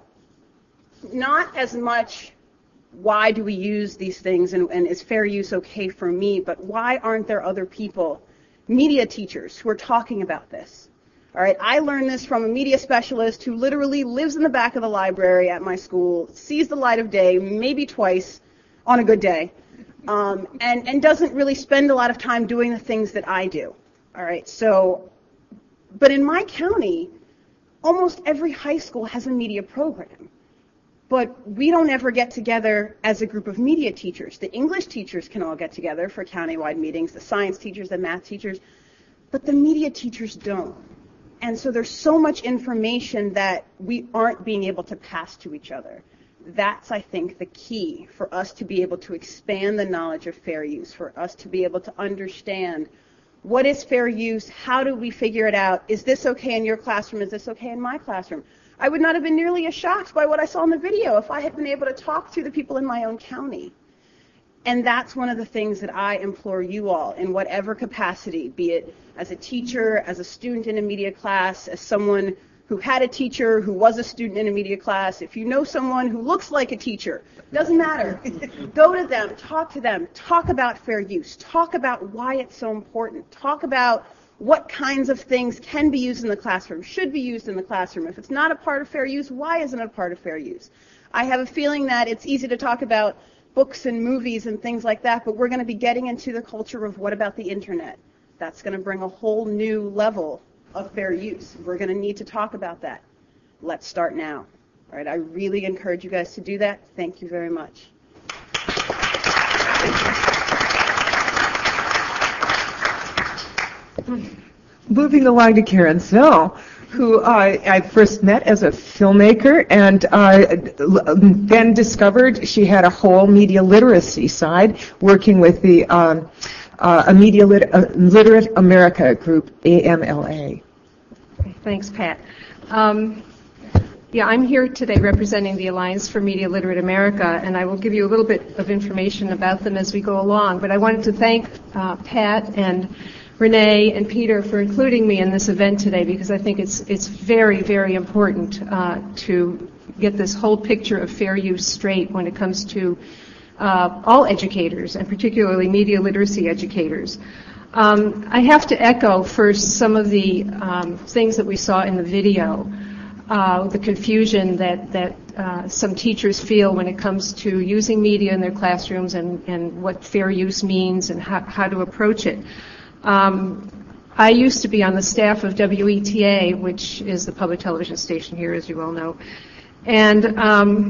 Speaker 17: not as much why do we use these things and is fair use okay for me, but why aren't there other people, media teachers, who are talking about this? All right, I learned this from a media specialist who literally lives in the back of the library at my school, sees the light of day maybe twice on a good day, and doesn't really spend a lot of time doing the things that I do. All right, so, but in my county, almost every high school has a media program. But we don't ever get together as a group of media teachers. The English teachers can all get together for countywide meetings, the science teachers, the math teachers, but the media teachers don't. And so there's so much information that we aren't being able to pass to each other. That's, I think, the key for us to be able to expand the knowledge of fair use, for us to be able to understand what is fair use, how do we figure it out, is this okay in your classroom, is this okay in my classroom? I would not have been nearly as shocked by what I saw in the video if I had been able to talk to the people in my own county. And that's one of the things that I implore you all, in whatever capacity, be it as a teacher, as a student in a media class, as someone who had a teacher who was a student in a media class. If you know someone who looks like a teacher, doesn't matter. Go to them, talk about fair use, talk about why it's so important, talk about what kinds of things can be used in the classroom, should be used in the classroom. If it's not a part of fair use, why isn't it a part of fair use? I have a feeling that it's easy to talk about books and movies and things like that, but we're going to be getting into the culture of what about the internet? That's going to bring a whole new level of fair use. We're going to need to talk about that. Let's start now. All right, I really encourage you guys to do that. Thank you very much.
Speaker 15: Moving along to Karen Snell, who I first met as a filmmaker and then discovered she had a whole media literacy side, working with the a Media Literate America group, AMLA.
Speaker 18: Thanks, Pat. I'm here today representing the Alliance for Media Literate America, and I will give you a little bit of information about them as we go along. But I wanted to thank Pat and Renee and Peter for including me in this event today, because I think it's very, very important to get this whole picture of fair use straight when it comes to all educators, and particularly media literacy educators. I have to echo first some of the things that we saw in the video, the confusion that some teachers feel when it comes to using media in their classrooms and what fair use means and how to approach it. I used to be on the staff of WETA, which is the public television station here, as you all know. And,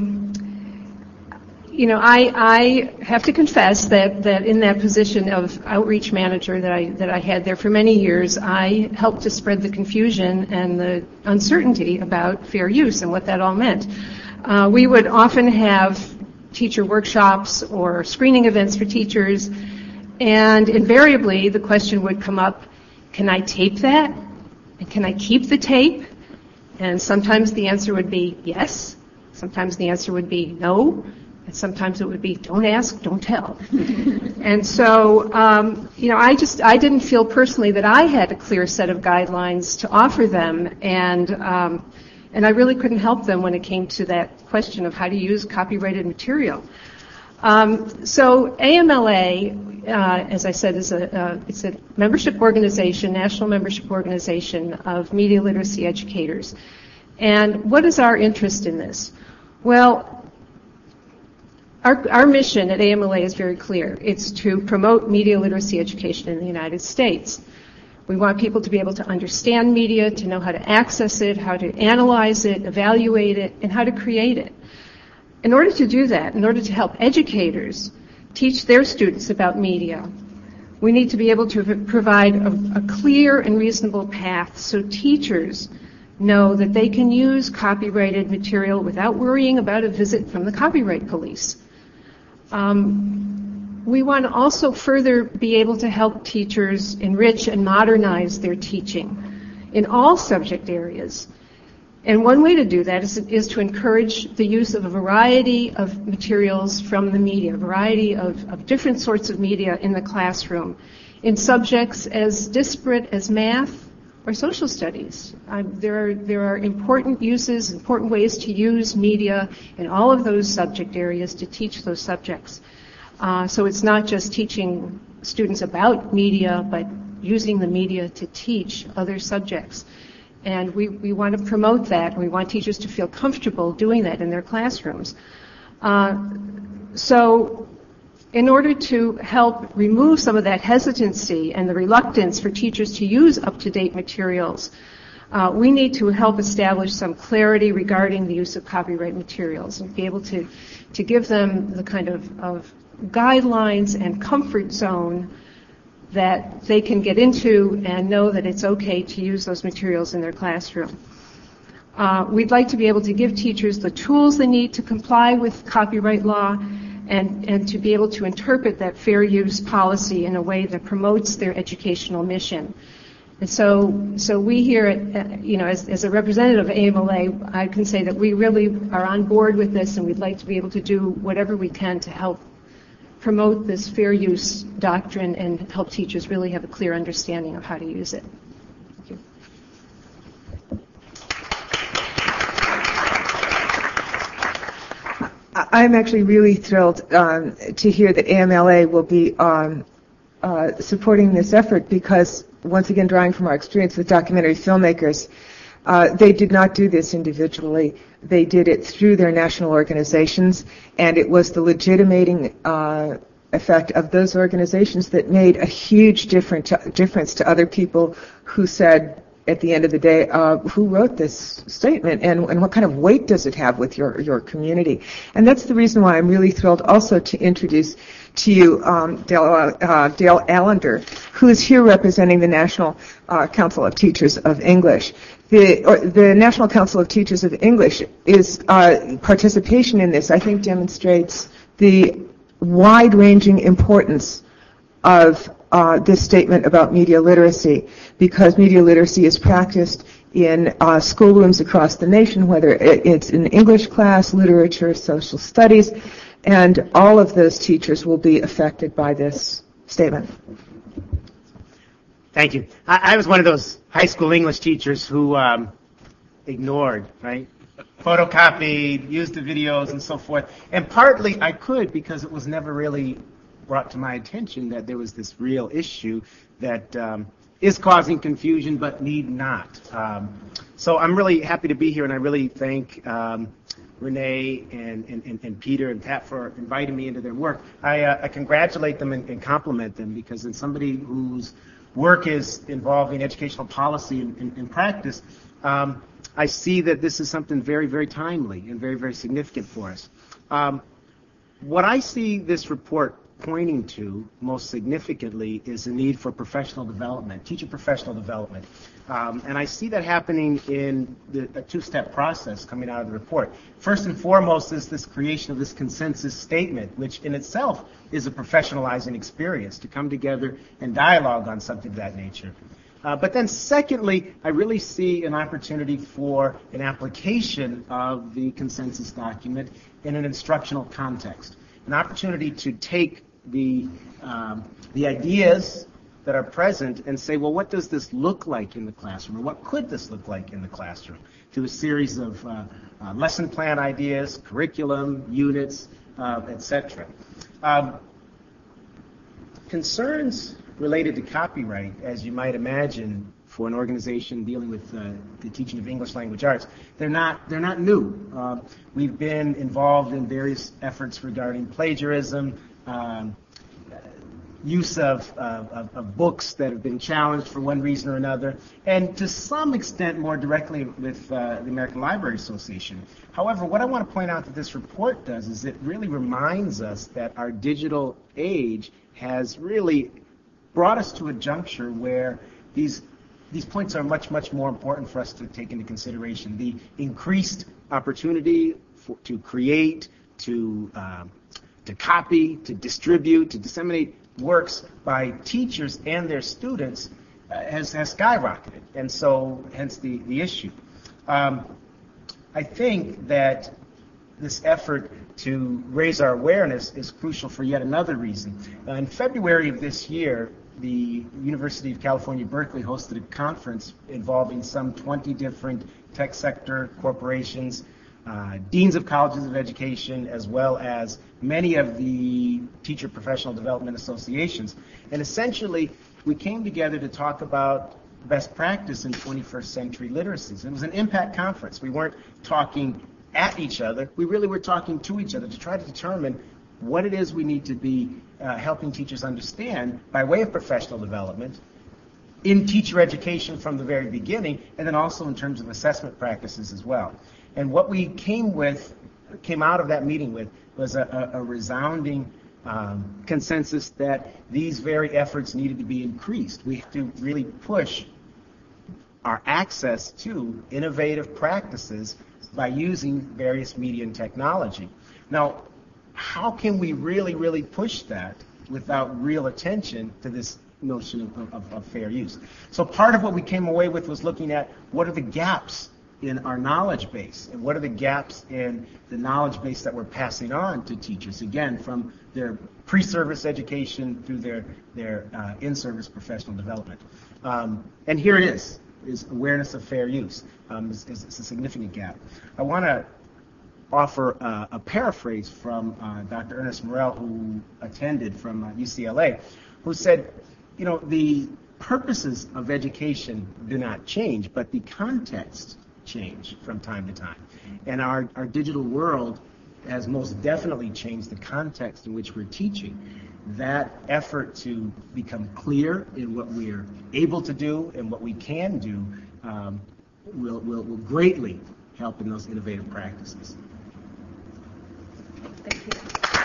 Speaker 18: I have to confess that in that position of outreach manager that I had there for many years, I helped to spread the confusion and the uncertainty about fair use and what that all meant. We would often have teacher workshops or screening events for teachers, and invariably the question would come up, can I tape that? And can I keep the tape? And sometimes the answer would be yes. Sometimes the answer would be no. And sometimes it would be don't ask, don't tell. And so, I didn't feel personally that I had a clear set of guidelines to offer them, and I really couldn't help them when it came to that question of how to use copyrighted material. So AMLA as I said, it's a membership organization, national membership organization of media literacy educators. And what is our interest in this? Well, our mission at AMLA is very clear. It's to promote media literacy education in the United States. We want people to be able to understand media, to know how to access it, how to analyze it, evaluate it, and how to create it. In order to do that, in order to help educators teach their students about media, we need to be able to provide a clear and reasonable path so teachers know that they can use copyrighted material without worrying about a visit from the copyright police. We want to also further be able to help teachers enrich and modernize their teaching in all subject areas. And one way to do that is to encourage the use of a variety of materials from the media, a variety of different sorts of media in the classroom, in subjects as disparate as math or social studies. There are important uses, important ways to use media in all of those subject areas to teach those subjects. So it's not just teaching students about media, but using the media to teach other subjects. And we want to promote that. We want teachers to feel comfortable doing that in their classrooms. So in order to help remove some of that hesitancy and the reluctance for teachers to use up-to-date materials, we need to help establish some clarity regarding the use of copyright materials and be able to give them the kind of guidelines and comfort zone that they can get into and know that it's okay to use those materials in their classroom. We'd like to be able to give teachers the tools they need to comply with copyright law and to be able to interpret that fair use policy in a way that promotes their educational mission. And so we here as a representative of AMLA, I can say that we really are on board with this, and we'd like to be able to do whatever we can to help promote this fair use doctrine and help teachers really have a clear understanding of how to use it. Thank you.
Speaker 15: I'm actually really thrilled to hear that AMLA will be supporting this effort because, once again, drawing from our experience with documentary filmmakers, they did not do this individually. They did it through their national organizations, and it was the legitimating effect of those organizations that made a huge difference to other people who said, at the end of the day, who wrote this statement and what kind of weight does it have with your community? And that's the reason why I'm really thrilled also to introduce to you Dale Allender, who is here representing the National Council of Teachers of English. The National Council of Teachers of English is participation in this, I think, demonstrates the wide-ranging importance of this statement about media literacy, because media literacy is practiced in schoolrooms across the nation, whether it's in English class, literature, social studies, and all of those teachers will be affected by this statement.
Speaker 19: Thank you. I was one of those high school English teachers who ignored, right? Photocopied, used the videos and so forth. And partly I could because it was never really brought to my attention that there was this real issue that is causing confusion but need not. So I'm really happy to be here, and I really thank Renee and Peter and Pat for inviting me into their work. I congratulate them and compliment them, because in somebody whose work is involving educational policy and practice, I see that this is something very, very timely and very, very significant for us. What I see this report pointing to most significantly is the need for professional development, teacher professional development. And I see that happening in a two-step process coming out of the report. First and foremost is this creation of this consensus statement, which in itself is a professionalizing experience to come together and dialogue on something of that nature. But then secondly, I really see an opportunity for an application of the consensus document in an instructional context, an opportunity to take the ideas that are present and say, well, what does this look like in the classroom, or what could this look like in the classroom, through a series of lesson plan ideas, curriculum, units, etc. concerns related to copyright, as you might imagine, for an organization dealing with the teaching of English language arts, they're not new. We've been involved in various efforts regarding plagiarism, use of books that have been challenged for one reason or another, and to some extent more directly with the American Library Association. However, what I want to point out that this report does is it really reminds us that our digital age has really brought us to a juncture where these points are much, much more important for us to take into consideration. The increased opportunity to create, to copy, to distribute, to disseminate works by teachers and their students has skyrocketed, and so hence the issue. I think that this effort to raise our awareness is crucial for yet another reason. In February of this year, the University of California, Berkeley hosted a conference involving some 20 different tech sector corporations, deans of colleges of education, as well as many of the teacher professional development associations. And essentially, we came together to talk about best practice in 21st century literacies. It was an impact conference. We weren't talking at each other. We really were talking to each other to try to determine what it is we need to be helping teachers understand by way of professional development in teacher education from the very beginning, and then also in terms of assessment practices as well. And what we came out of that meeting with was a resounding consensus that these very efforts needed to be increased. We have to really push our access to innovative practices by using various media and technology. Now, how can we really, really push that without real attention to this notion of fair use? So part of what we came away with was looking at what are the gaps in our knowledge base, and what are the gaps in the knowledge base that we're passing on to teachers, again, from their pre-service education through their in-service professional development. And here it is awareness of fair use. It's a significant gap. I want to offer a paraphrase from Dr. Ernest Morrell, who attended from UCLA, who said, you know, the purposes of education do not change, but the context change from time to time. And our digital world has most definitely changed the context in which we're teaching. That effort to become clear in what we're able to do and what we can do will greatly help in those innovative practices.
Speaker 3: Thank you.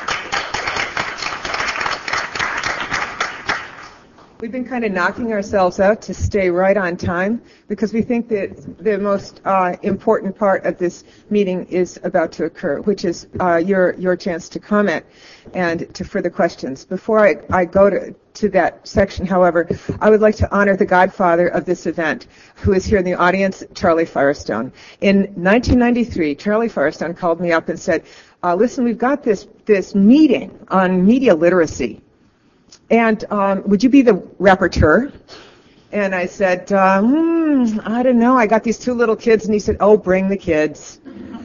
Speaker 15: We've been kind of knocking ourselves out to stay right on time because we think that the most important part of this meeting is about to occur, which is your chance to comment and to further questions. Before I go to that section, however, I would like to honor the godfather of this event, who is here in the audience, Charlie Firestone. In 1993, Charlie Firestone called me up and said, listen, we've got this meeting on media literacy. And would you be the rapporteur? And I said, I don't know. I got these two little kids. And he said, oh, bring the kids.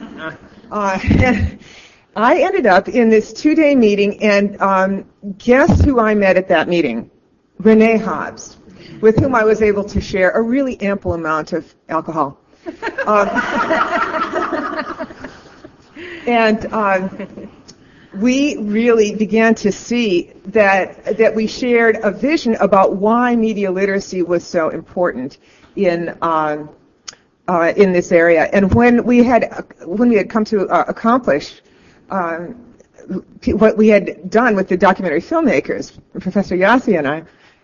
Speaker 15: And I ended up in this 2-day meeting, and guess who I met at that meeting? Renee Hobbs, with whom I was able to share a really ample amount of alcohol. And we really began to see that we shared a vision about why media literacy was so important in this area. And when we had come to accomplish what we had done with the documentary filmmakers, Professor Yasi and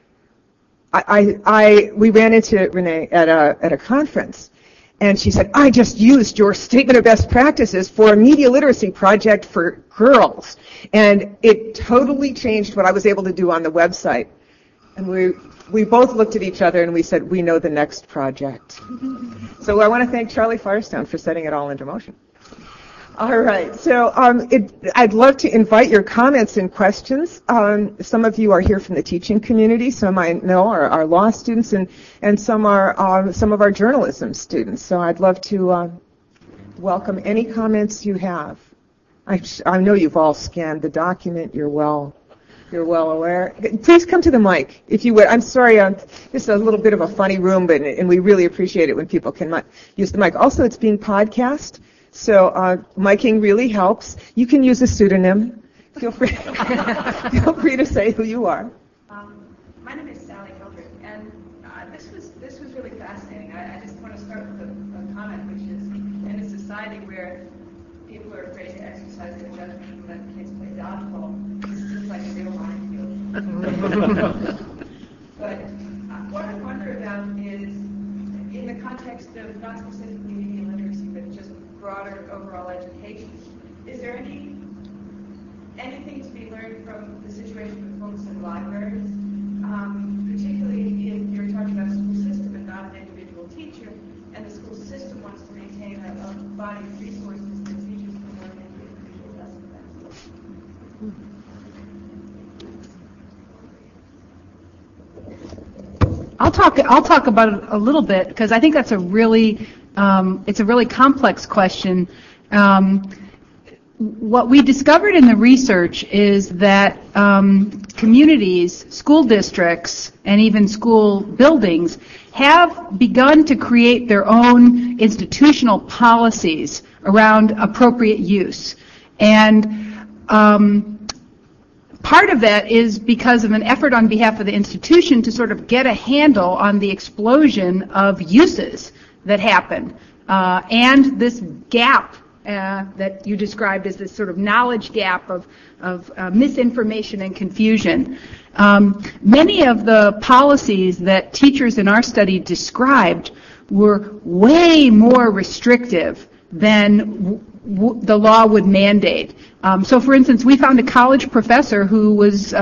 Speaker 15: we ran into Renee at a conference. And she said, I just used your statement of best practices for a media literacy project for girls. And it totally changed what I was able to do on the website. And we both looked at each other and we said, we know the next project. So I want to thank Charlie Firestone for setting it all into motion. All right, so I'd love to invite your comments and questions. Some of you are here from the teaching community. Some I know are law students, and some are some of our journalism students. So I'd love to welcome any comments you have. I know you've all scanned the document. You're well you're well aware. Please come to the mic, if you would. I'm sorry, this is a little bit of a funny room, and we really appreciate it when people can use the mic. Also, it's being podcast, so miking really helps. You can use a pseudonym. Feel free to say who you are.
Speaker 20: My name is Sally Hildreth, and this was really fascinating. I just want to start with a comment, which is, in a society where people are afraid to exercise their judgment and let kids play dodgeball, this seems like a real minefield. But what I wonder about is, in the context of not specifically media literacy, but just broader overall education, is there anything to be learned from the situation with folks in libraries, particularly if you're talking about a school system and not an individual teacher, and the school system wants to maintain a body of resources that teachers can learn and give individual lessons.
Speaker 3: I'll talk about it a little bit because I think that's a really it's a really complex question. What we discovered in the research is that communities, school districts, and even school buildings have begun to create their own institutional policies around appropriate use. And part of that is because of an effort on behalf of the institution to sort of get a handle on the explosion of uses that happen, and this gap that you described as this sort of knowledge gap of misinformation and confusion. Many of the policies that teachers in our study described were way more restrictive than the law would mandate. So, for instance, we found a college professor who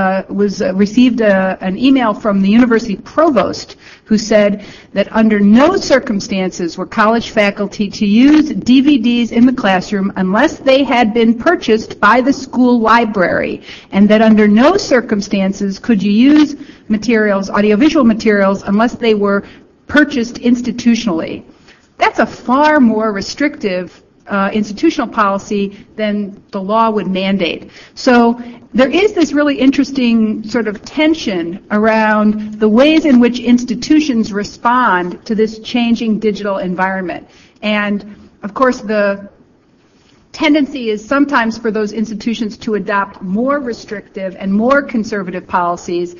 Speaker 3: received an email from the university provost who said that under no circumstances were college faculty to use DVDs in the classroom unless they had been purchased by the school library, and that under no circumstances could you use materials, audiovisual materials, unless they were purchased institutionally. That's a far more restrictive institutional policy than the law would mandate. So there is this really interesting sort of tension around the ways in which institutions respond to this changing digital environment. And of course the tendency is sometimes for those institutions to adopt more restrictive and more conservative policies,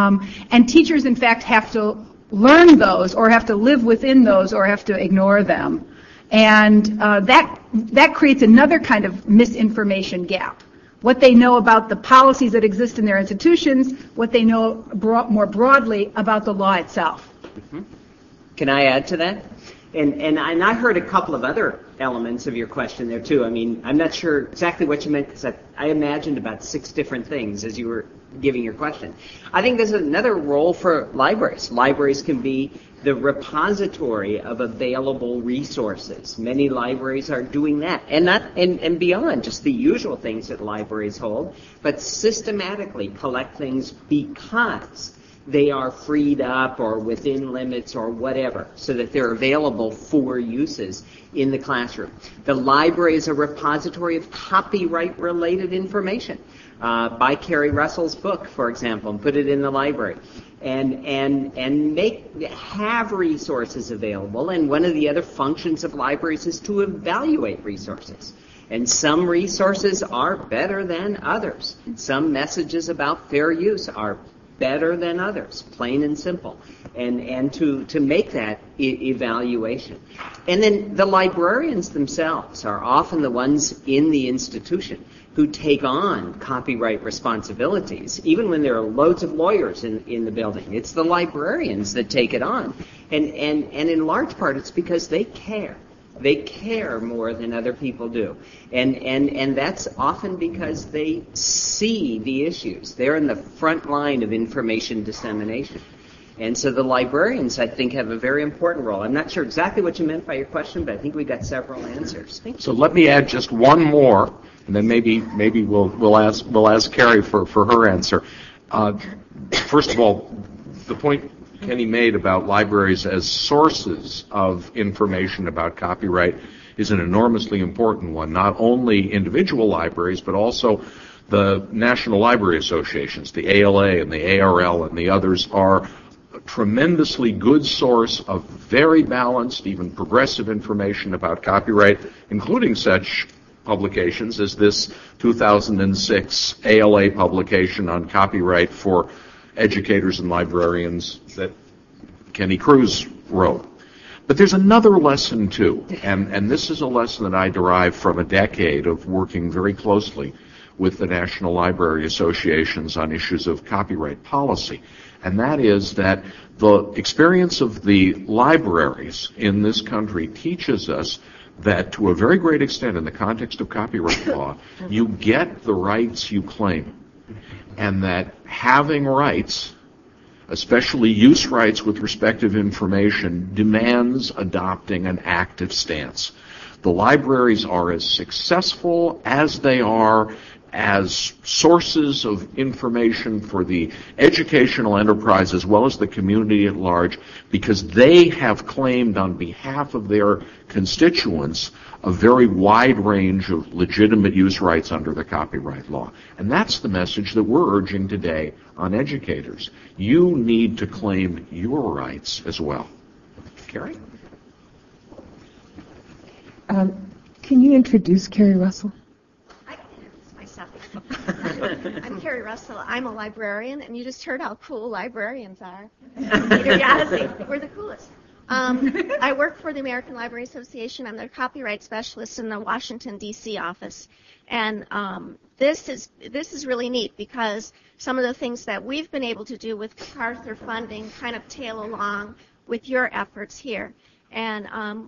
Speaker 3: and teachers in fact have to learn those or have to live within those or have to ignore them. And that creates another kind of misinformation gap. What they know about the policies that exist in their institutions, what they know more broadly about the law itself.
Speaker 16: Mm-hmm. Can I add to that? And I heard a couple of other elements of your question there too. I mean, I'm not sure exactly what you meant because I imagined about 6 different things as you were giving your question. I think there's another role for libraries. Libraries can be the repository of available resources. Many libraries are doing that, and beyond just the usual things that libraries hold, but systematically collect things because they are freed up or within limits or whatever, so that they're available for uses in the classroom. The library is a repository of copyright-related information. Buy Carrie Russell's book, for example, and put it in the library. And have resources available. And one of the other functions of libraries is to evaluate resources. And some resources are better than others. Some messages about fair use are better than others, plain and simple. And to make that evaluation. And then the librarians themselves are often the ones in the institution who take on copyright responsibilities, even when there are loads of lawyers in the building. It's the librarians that take it on. And in large part, it's because they care. They care more than other people do. And that's often because they see the issues. They're in the front line of information dissemination. And so the librarians, I think, have a very important role. I'm not sure exactly what you meant by your question, but I think we got several answers. Thank you.
Speaker 2: So let me add just one more, and then maybe we'll ask Carrie for her answer. First of all, the point Kenny made about libraries as sources of information about copyright is an enormously important one. Not only individual libraries, but also The National Library Associations, the ALA and the ARL and the others, are a tremendously good source of very balanced, even progressive information about copyright, including such publications as this 2006 ALA publication on copyright for educators and librarians that Kenny Cruz wrote. But there's another lesson, too, and this is a lesson that I derived from a decade of working very closely with the National Library Associations on issues of copyright policy, and that is that the experience of the libraries in this country teaches us that to a very great extent in the context of copyright law, you get the rights you claim, and that having rights, especially use rights with respect to information, demands adopting an active stance. The libraries are as successful as they are as sources of information for the educational enterprise as well as the community at large, because they have claimed on behalf of their constituents a very wide range of legitimate use rights under the copyright law. And that's the message that we're urging today on educators. You need to claim your rights as well. Carrie?
Speaker 15: Can you introduce Carrie Russell?
Speaker 21: I'm Carrie Russell. I'm a librarian, and you just heard how cool librarians are. Peter Yazzie, we're the coolest. I work for the American Library Association. I'm their copyright specialist in the Washington, D.C. office. And this is really neat because some of the things that we've been able to do with MacArthur funding kind of tail along with your efforts here. And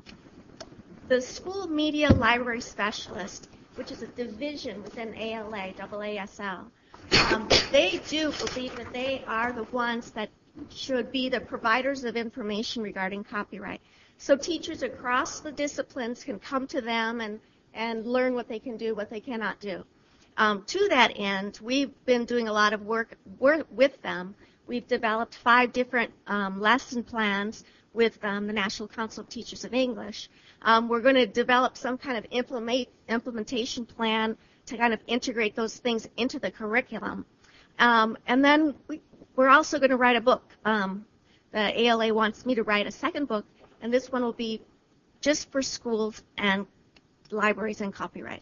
Speaker 21: the School Media Library Specialist, which is a division within ALA, AASL, they do believe that they are the ones that should be the providers of information regarding copyright. So teachers across the disciplines can come to them and learn what they can do, what they cannot do. To that end, we've been doing a lot of work with them. We've developed 5 different lesson plans with the National Council of Teachers of English. We're going to develop some kind of implementation plan to kind of integrate those things into the curriculum. And then we're also going to write a book. The ALA wants me to write a second book, and this one will be just for schools and libraries and copyright.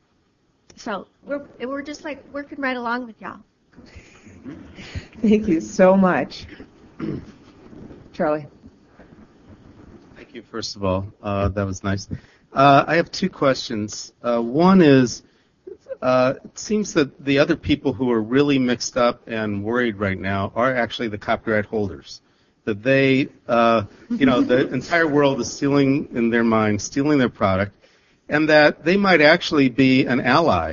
Speaker 21: So we're just like working right along with y'all.
Speaker 15: Thank you so much. Charlie.
Speaker 22: Thank you, first of all. That was nice. I have 2 questions. One is, it seems that the other people who are really mixed up and worried right now are actually the copyright holders. That they, the entire world is stealing, in their mind, stealing their product, and that they might actually be an ally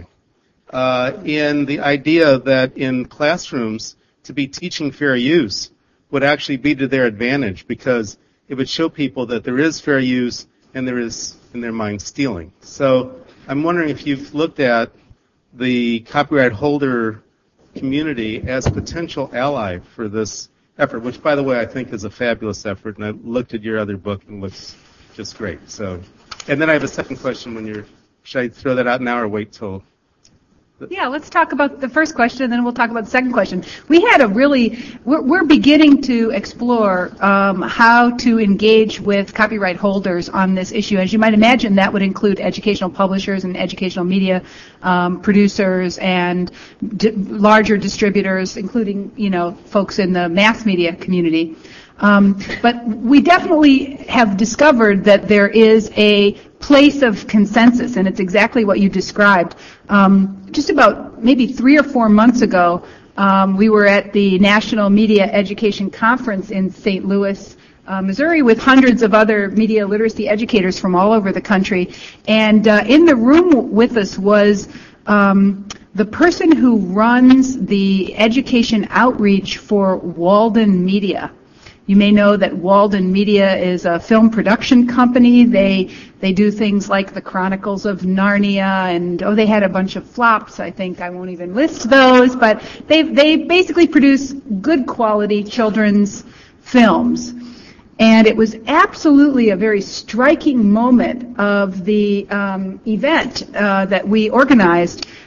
Speaker 22: in the idea that in classrooms to be teaching fair use would actually be to their advantage, because it would show people that there is fair use and there is, in their mind, stealing. So I'm wondering if you've looked at the copyright holder community as a potential ally for this effort, which, by the way, I think is a fabulous effort, and I looked at your other book and it looks just great. So, and then I have a second question should I throw that out now or wait till?
Speaker 3: Yeah, let's talk about the first question, and then we'll talk about the second question. We had we're beginning to explore how to engage with copyright holders on this issue. As you might imagine, that would include educational publishers and educational media producers and larger distributors, including, folks in the mass media community. But we definitely have discovered that there is a place of consensus, and it's exactly what you described. Just about maybe 3 or 4 months ago, we were at the National Media Education Conference in St. Louis, Missouri, with hundreds of other media literacy educators from all over the country. And in the room with us was the person who runs the education outreach for Walden Media. You may know that Walden Media is a film production company. They do things like the Chronicles of Narnia, and they had a bunch of flops. I think I won't even list those, but they basically produce good quality children's films. And it was absolutely a very striking moment of the event that we organized,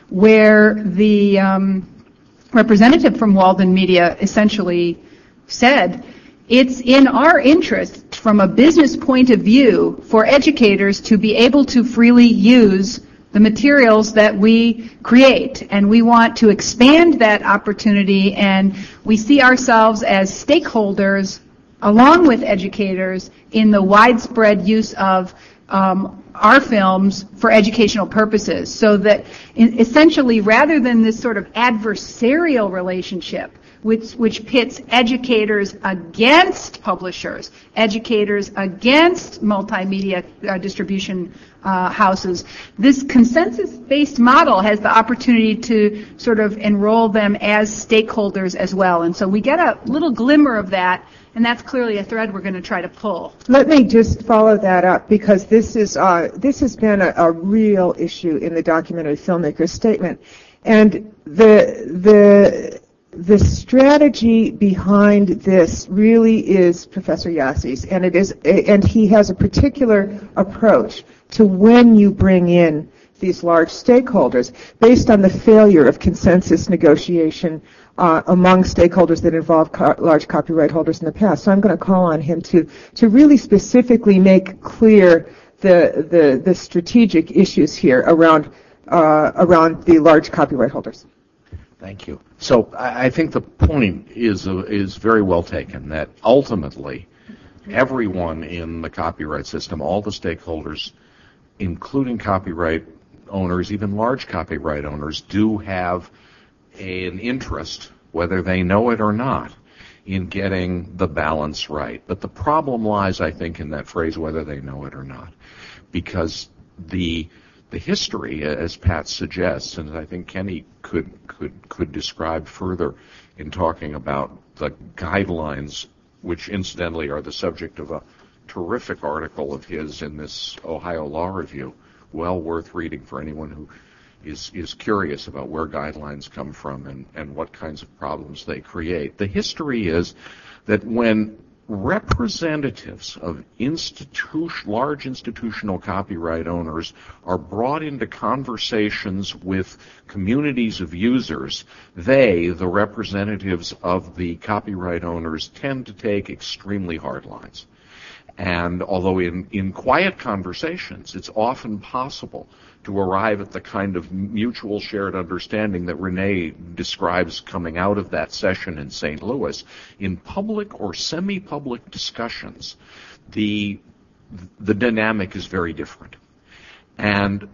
Speaker 3: where the representative from Walden Media essentially said, it's in our interest from a business point of view for educators to be able to freely use the materials that we create, and we want to expand that opportunity, and we see ourselves as stakeholders along with educators in the widespread use of our films for educational purposes, so that essentially rather than this sort of adversarial relationship which pits educators against publishers, educators against multimedia distribution houses, this consensus-based model has the opportunity to sort of enroll them as stakeholders as well. And so we get a little glimmer of that, and that's clearly a thread we're going to try to pull.
Speaker 15: Let me just follow that up, because this has been a real issue in the documentary filmmaker's statement. And the strategy behind this really is Professor Yassi's, and he has a particular approach to when you bring in these large stakeholders based on the failure of consensus negotiation among stakeholders that involve large copyright holders in the past. So I'm going to call on him to really specifically make clear the strategic issues here around the large copyright holders.
Speaker 2: Thank you. So I think the point is very well taken, that ultimately everyone in the copyright system, all the stakeholders, including copyright owners, even large copyright owners, do have an interest, whether they know it or not, in getting the balance right. But the problem lies, I think, in that phrase, whether they know it or not, because the history, as Pat suggests, and I think Kenny could describe further in talking about the guidelines, which incidentally are the subject of a terrific article of his in this Ohio Law Review, well worth reading for anyone who is curious about where guidelines come from and what kinds of problems they create. The history is that when representatives of large institutional copyright owners are brought into conversations with communities of users, the representatives of the copyright owners, tend to take extremely hard lines. And although in quiet conversations it's often possible to arrive at the kind of mutual shared understanding that Renee describes coming out of that session in St. Louis, in public or semi-public discussions, the dynamic is very different. And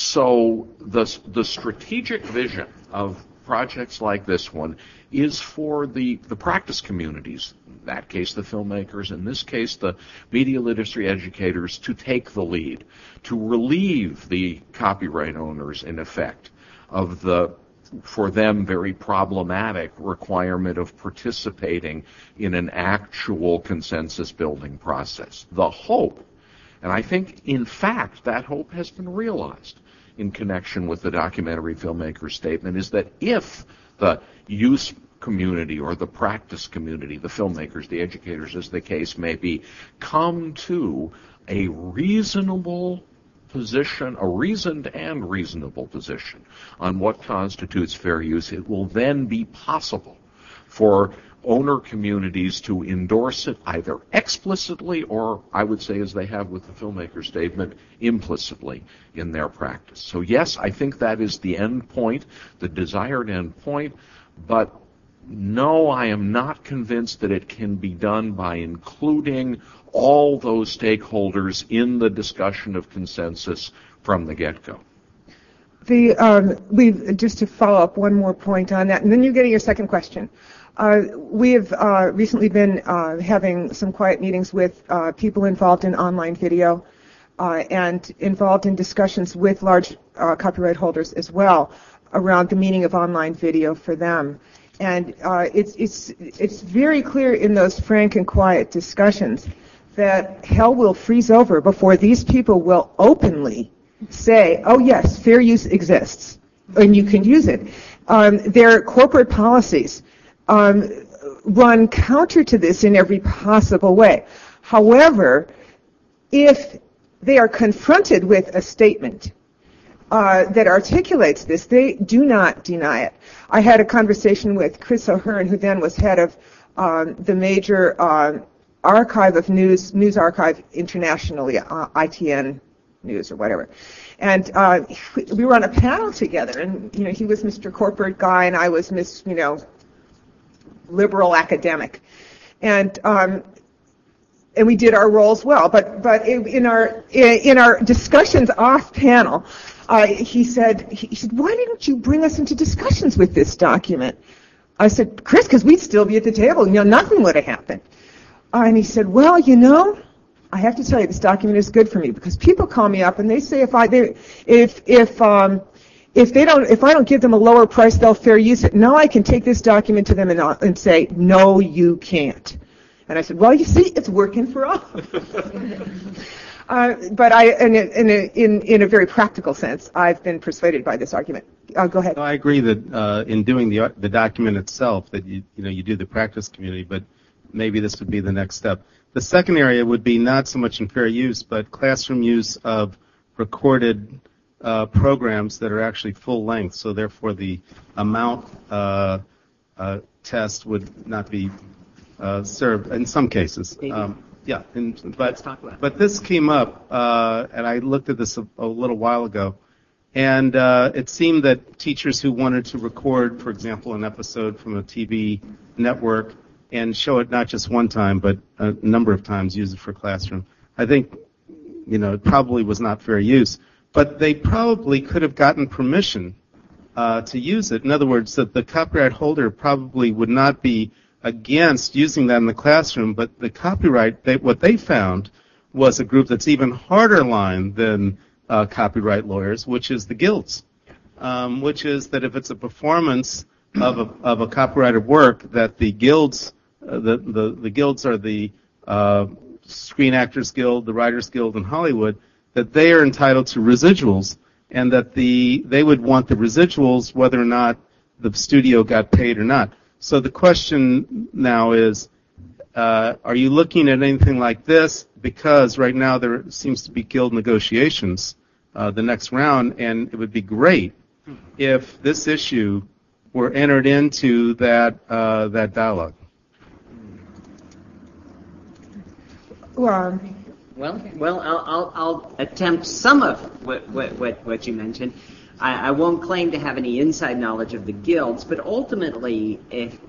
Speaker 2: so the strategic vision of projects like this one is for the practice communities, in that case the filmmakers, in this case the media literacy educators, to take the lead, to relieve the copyright owners, in effect, of the, for them, very problematic requirement of participating in an actual consensus building process. The hope, and I think in fact that hope has been realized in connection with the documentary filmmaker's statement, is that if the use community or the practice community, the filmmakers, the educators, as the case may be, come to a reasonable position, a reasoned and reasonable position on what constitutes fair use, it will then be possible for owner communities to endorse it either explicitly or, I would say, as they have with the filmmaker's statement, implicitly in their practice. So yes, I think that is the end point, the desired end point, but no, I am not convinced that it can be done by including all those stakeholders in the discussion of consensus from the get-go.
Speaker 15: We've just to follow up one more point on that, and then you get to your second question. We have recently been having some quiet meetings with people involved in online video and involved in discussions with large copyright holders as well around the meaning of online video for them. And it's very clear in those frank and quiet discussions that hell will freeze over before these people will openly say, oh yes, fair use exists and you can use it. Their corporate policies run counter to this in every possible way. However, if they are confronted with a statement that articulates this. They do not deny it. I had a conversation with Chris O'Hearn, who then was head of the major archive of news archive internationally, ITN News or whatever. And we were on a panel together, and he was Mr. Corporate guy, and I was Miss liberal academic, and we did our roles well. But in our discussions off panel, he said, why didn't you bring us into discussions with this document? I said, Chris, because we'd still be at the table, nothing would have happened. And he said, well, I have to tell you, this document is good for me, because people call me up and they say if I don't give them a lower price, they'll fair use it. Now I can take this document to them and say, no, you can't. And I said, well, you see, it's working for all. But in a very practical sense, I've been persuaded by this argument. Go ahead.
Speaker 22: No, I agree that in doing the document itself, that you do the practice community, but maybe this would be the next step. The second area would be not so much in fair use, but classroom use of recorded programs that are actually full length. So therefore, the amount test would not be served in some cases. But this came up, and I looked at this a little while ago, and it seemed that teachers who wanted to record, for example, an episode from a TV network and show it not just one time, but a number of times, use it for classroom. I think, it probably was not fair use, but they probably could have gotten permission to use it. In other words, that the copyright holder probably would not be against using that in the classroom, but the copyright, what they found was a group that's even harder line than copyright lawyers, which is the guilds, which is that if it's a performance of a copyrighted work, that the guilds, the guilds are the Screen Actors Guild, the Writers Guild in Hollywood, that they are entitled to residuals, and that they would want the residuals whether or not the studio got paid or not. So the question now is, are you looking at anything like this? Because right now there seems to be guild negotiations the next round, and it would be great if this issue were entered into that dialogue.
Speaker 16: Well, I'll attempt some of what you mentioned. I won't claim to have any inside knowledge of the guilds, but ultimately,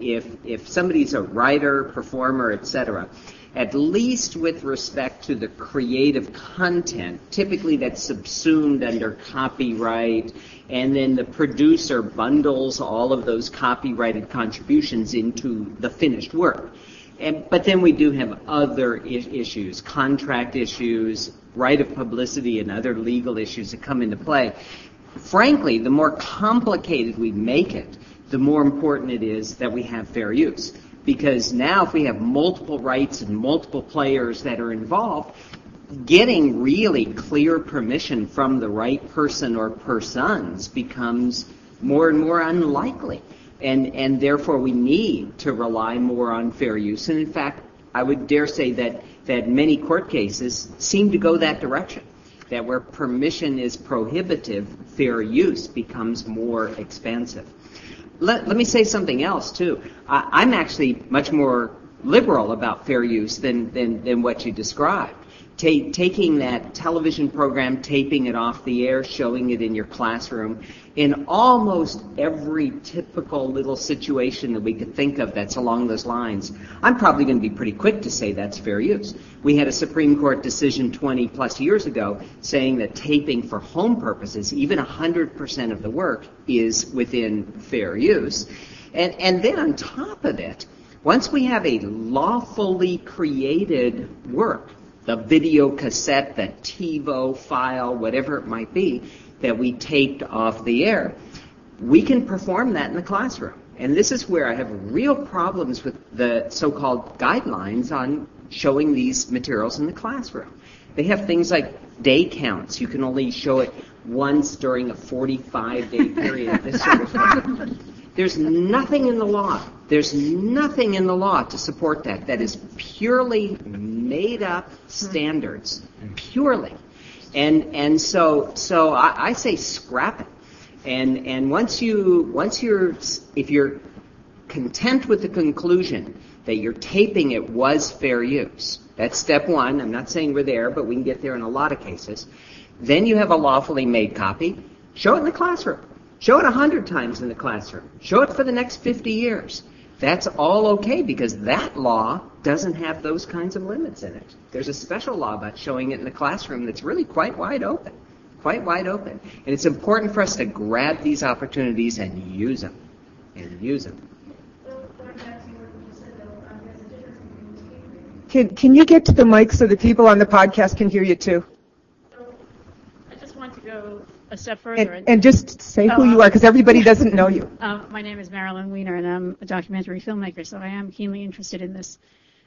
Speaker 16: if somebody's a writer, performer, etc., at least with respect to the creative content, typically that's subsumed under copyright, and then the producer bundles all of those copyrighted contributions into the finished work. But then we do have other issues, contract issues, right of publicity, and other legal issues that come into play. Frankly, the more complicated we make it, the more important it is that we have fair use. Because now if we have multiple rights and multiple players that are involved, getting really clear permission from the right person or persons becomes more and more unlikely. And therefore we need to rely more on fair use. And in fact, I would dare say that many court cases seem to go that direction. That where permission is prohibitive, fair use becomes more expansive. Let me say something else, too. I'm actually much more liberal about fair use than what you described. Taking that television program, taping it off the air, showing it in your classroom, in almost every typical little situation that we could think of that's along those lines, I'm probably going to be pretty quick to say that's fair use. We had a Supreme Court decision 20 plus years ago saying that taping for home purposes, even 100% of the work, is within fair use. And then on top of it, once we have a lawfully created work, the video cassette, the TiVo file, whatever it might be, that we taped off the air, we can perform that in the classroom. And this is where I have real problems with the so-called guidelines on showing these materials in the classroom. They have things like day counts. You can only show it once during a 45-day period, this sort of thing. There's nothing in the law. There's nothing in the law to support that. That is purely made-up standards. Purely. And so I say scrap it. And if you're content with the conclusion that your taping it was fair use, that's step one. I'm not saying we're there, but we can get there in a lot of cases. Then you have a lawfully made copy. Show it in the classroom. Show it 100 times in the classroom. Show it for the next 50 years. That's all okay because that law doesn't have those kinds of limits in it. There's a special law about showing it in the classroom that's really quite wide open. Quite wide open. And it's important for us to grab these opportunities and use them.
Speaker 15: Can you get to the mic so the people on the podcast can hear you too?
Speaker 1: I just want to go a step further.
Speaker 15: And just say who you are, because everybody doesn't know you.
Speaker 1: My name is Marilyn Weiner, and I'm a documentary filmmaker, so I am keenly interested in this.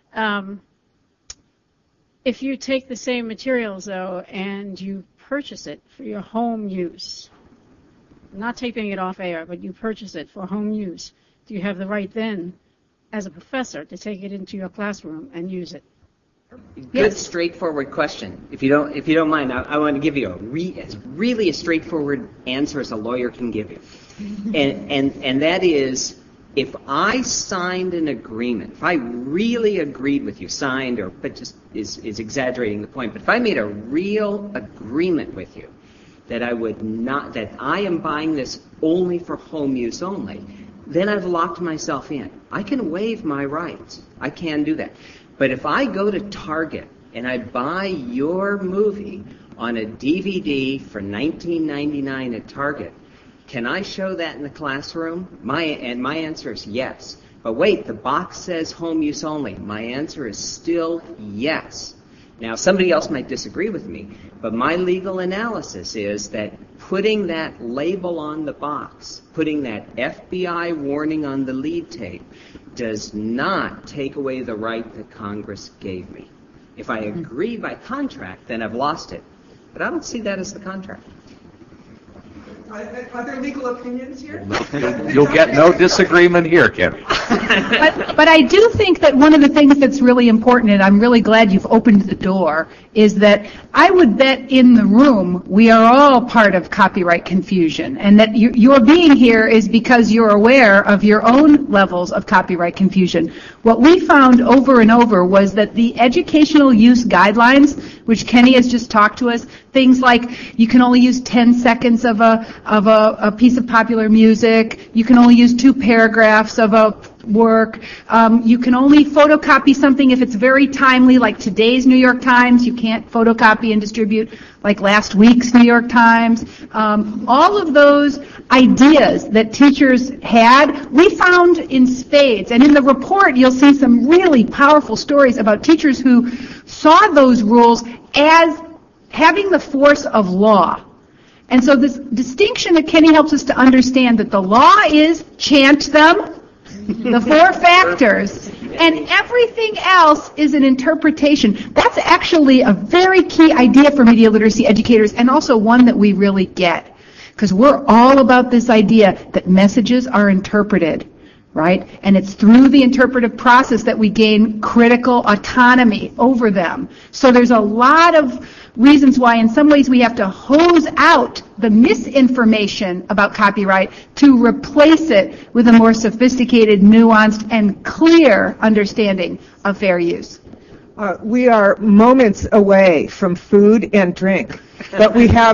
Speaker 1: If you take the same materials, though, and you purchase it for your home use, not taping it off air, but you purchase it for home use, do you have the right then, as a professor, to take it into your classroom and use it?
Speaker 16: Good, straightforward question. If you don't mind, I want to give you really a straightforward answer as a lawyer can give you, and that is, if I signed an agreement, if I really agreed with you, but just is exaggerating the point, but if I made a real agreement with you that I am buying this only for home use only, then I've locked myself in. I can waive my rights. I can do that. But if I go to Target and I buy your movie on a DVD for $19.99 at Target, can I show that in the classroom? My answer is yes. But wait, the box says home use only. My answer is still yes. Now, somebody else might disagree with me, but my legal analysis is that putting that label on the box, putting that FBI warning on the lead tape, does not take away the right that Congress gave me. If I agree by contract, then I've lost it. But I don't see that as the contract.
Speaker 13: Are there legal opinions here?
Speaker 2: You'll get no disagreement here, Ken.
Speaker 3: But I do think that one of the things that's really important, and I'm really glad you've opened the door, is that I would bet in the room we are all part of copyright confusion, and that your being here is because you're aware of your own levels of copyright confusion. What we found over and over was that the educational use guidelines, which Kenny has just talked to us, things like you can only use 10 seconds of a piece of popular music, you can only use 2 paragraphs of a work, you can only photocopy something if it's very timely, like today's New York Times. You can't photocopy and distribute like last week's New York Times. All of those ideas that teachers had, we found in spades. And in the report, you'll see some really powerful stories about teachers who saw those rules as having the force of law. And so this distinction that Kenny helps us to understand, that the law is chant them, the 4 factors, and everything else is an interpretation. That's actually a very key idea for media literacy educators, and also one that we really get. Because we're all about this idea that messages are interpreted, right? And it's through the interpretive process that we gain critical autonomy over them. So there's a lot of reasons why in some ways we have to hose out the misinformation about copyright to replace it with a more sophisticated, nuanced, and clear understanding of fair use.
Speaker 15: We are moments away from food and drink, but we have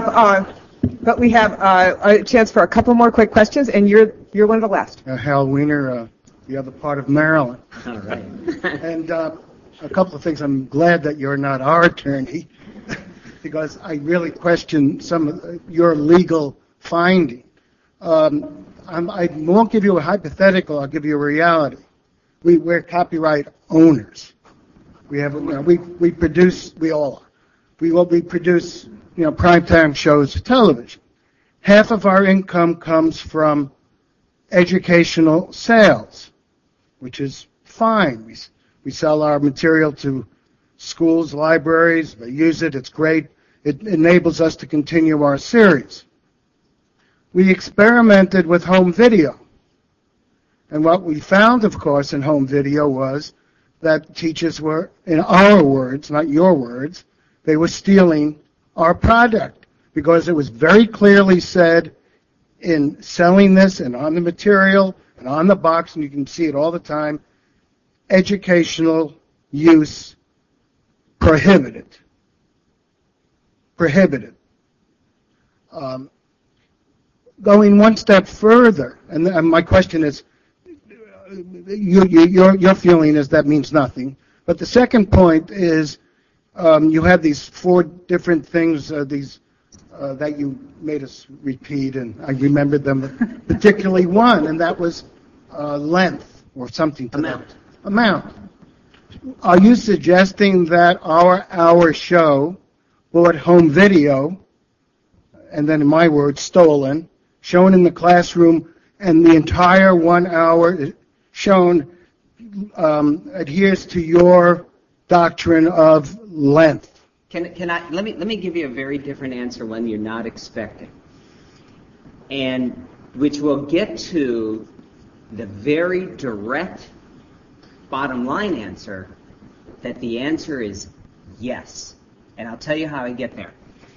Speaker 15: a chance for a couple more quick questions, and you're one of the last.
Speaker 4: Hal Weiner, the other part of Maryland.
Speaker 16: All right.
Speaker 4: And a couple of things. I'm glad that you're not our attorney, because I really question some of your legal finding. I won't give you a hypothetical. I'll give you a reality. We're copyright owners. We have, we produce. We all are. We produce, primetime shows for television. Half of our income comes from educational sales, which is fine. We sell our material to schools, libraries. They use it. It's great. It enables us to continue our series. We experimented with home video. And what we found, of course, in home video was that teachers were, in our words, not your words, they were stealing our product, because it was very clearly said in selling this and on the material and on the box, and you can see it all the time, educational use prohibited. Prohibited. Going one step further, and my question is, your feeling is that means nothing. But the second point is, you have these 4 different things, that you made us repeat, and I remembered them, particularly one, and that was length or something to that. Amount. Are you suggesting that our show bought home video, and then in my words, stolen, shown in the classroom, and the entire 1 hour shown adheres to your doctrine of length?
Speaker 16: Let me give you a very different answer, one you're not expecting, and which will get to the very direct bottom line answer, that the answer is yes. And I'll tell you how I get there.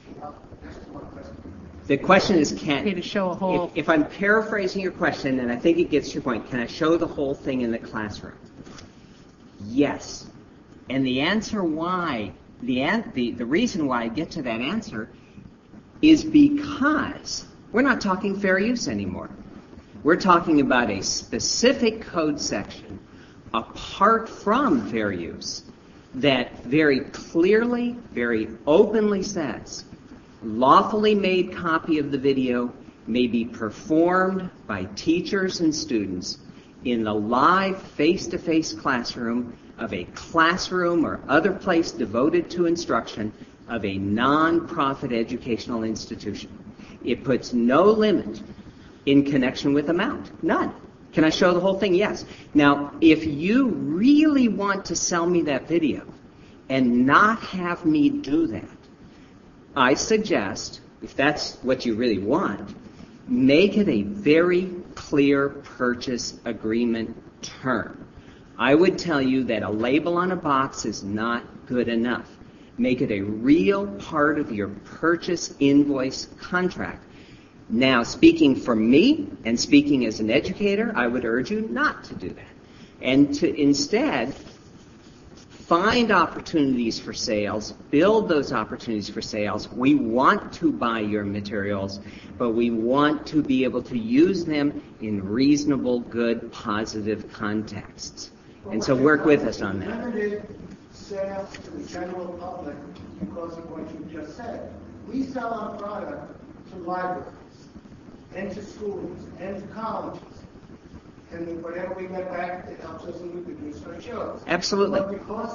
Speaker 16: The question is, if I'm paraphrasing your question, and I think it gets to your point, can I show the whole thing in the classroom? Yes. And the answer why, the reason why I get to that answer is because we're not talking fair use anymore. We're talking about a specific code section apart from fair use that very clearly, very openly says, lawfully made copy of the video may be performed by teachers and students in the live face-to-face classroom of a classroom or other place devoted to instruction of a non-profit educational institution. It puts no limit in connection with amount. None. Can I show the whole thing? Yes. Now, if you really want to sell me that video and not have me do that, I suggest, if that's what you really want, make it a very clear purchase agreement term. I would tell you that a label on a box is not good enough. Make it a real part of your purchase invoice contract. Now, speaking for me and speaking as an educator, I would urge you not to do that, and to instead find opportunities for sales, build those opportunities for sales. We want to buy your materials, but we want to be able to use them in reasonable, good, positive contexts. And so work with us on that.
Speaker 4: Limited sales to the general public because of what you just said. We sell our product to libraries, and to schools, and to colleges. And whatever we get back, it helps us and we produce our shows.
Speaker 16: Absolutely.
Speaker 4: But because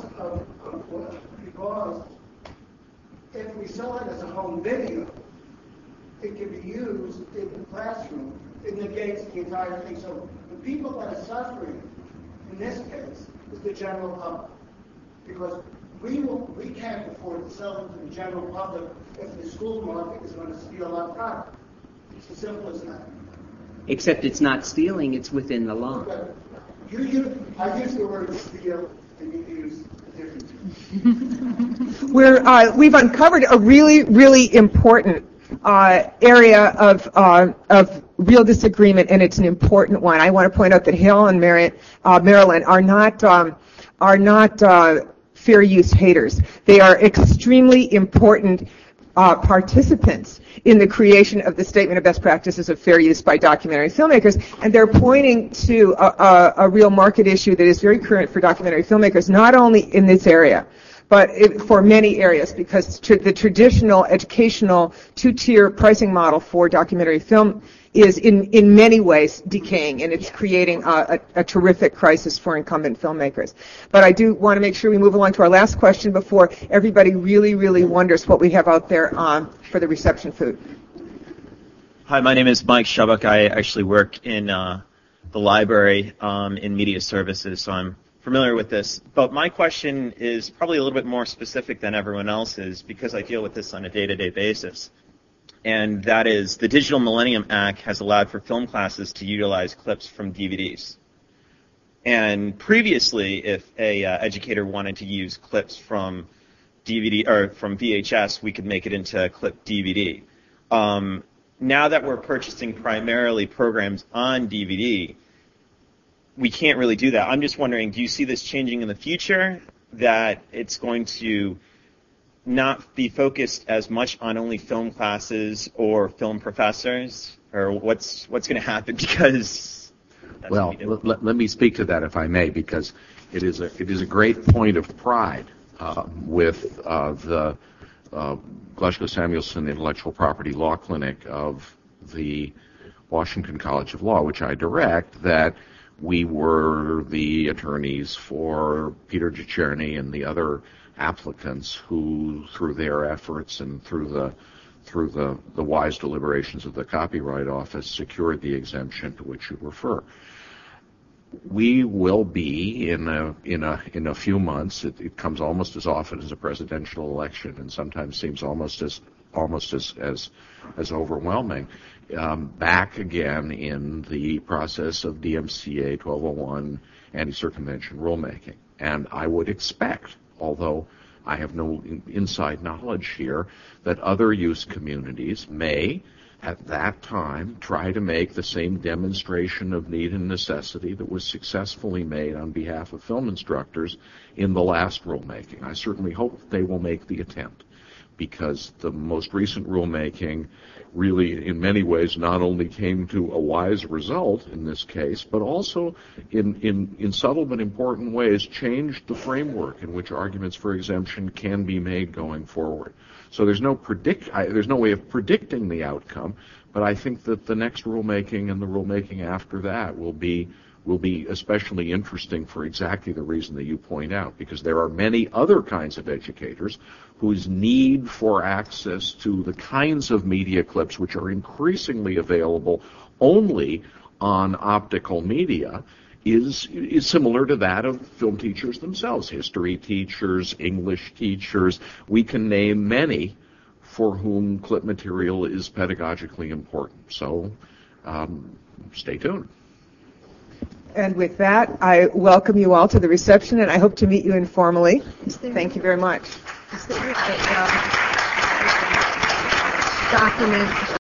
Speaker 4: if we sell it as a home video, it can be used in the classroom. It negates the entire thing. So the people that are suffering in this case is the general public. Because we can't afford to sell it to the general public if the school market is going to steal our product. It's as simple as that.
Speaker 16: Except it's not stealing, it's within the law.
Speaker 4: I use the word steal, and you use a different term.
Speaker 15: We've uncovered a really, really important area of real disagreement, and it's an important one. I want to point out that Hale and Marilyn are not fair use haters. They are extremely important participants in the creation of the Statement of Best Practices of Fair Use by documentary filmmakers, and they're pointing to a real market issue that is very current for documentary filmmakers, not only in this area, but for many areas, because the traditional educational two-tier pricing model for documentary film is in many ways decaying, and it's creating a terrific crisis for incumbent filmmakers. But I do want to make sure we move along to our last question before everybody really, really wonders what we have out there for the reception food.
Speaker 6: Hi, my name is Mike Shubak. I actually work in the library in media services, so I'm familiar with this. But my question is probably a little bit more specific than everyone else's because I deal with this on a day-to-day basis. And that is, the Digital Millennium Act has allowed for film classes to utilize clips from DVDs. And previously, if a educator wanted to use clips from DVD or from VHS, we could make it into clip DVD. Now that we're purchasing primarily programs on DVD, we can't really do that. I'm just wondering, do you see this changing in the future, that it's going to not be focused as much on only film classes or film professors, or what's going to happen? Because
Speaker 2: well, let me speak to that, if I may, because it is a great point of pride with the Glushko Samuelson Intellectual Property Law Clinic of the Washington College of Law, which I direct, that we were the attorneys for Peter Gicherny and the other applicants who, through their efforts and through the wise deliberations of the Copyright Office, secured the exemption to which you refer. We will be in a few months. It comes almost as often as a presidential election, and sometimes seems almost as overwhelming. Back again in the process of DMCA 1201 anti-circumvention rulemaking, and I would expect, although I have no inside knowledge here, that other use communities may, at that time, try to make the same demonstration of need and necessity that was successfully made on behalf of film instructors in the last rulemaking. I certainly hope they will make the attempt, because the most recent rulemaking really, in many ways, not only came to a wise result in this case, but also in subtle but important ways changed the framework in which arguments for exemption can be made going forward. So there's no way of predicting the outcome, but I think that the next rulemaking and the rulemaking after that will be especially interesting for exactly the reason that you point out, because there are many other kinds of educators whose need for access to the kinds of media clips which are increasingly available only on optical media is similar to that of film teachers themselves, history teachers, English teachers. We can name many for whom clip material is pedagogically important. So stay tuned.
Speaker 15: And with that, I welcome you all to the reception, and I hope to meet you informally. Thank you very much.
Speaker 21: Document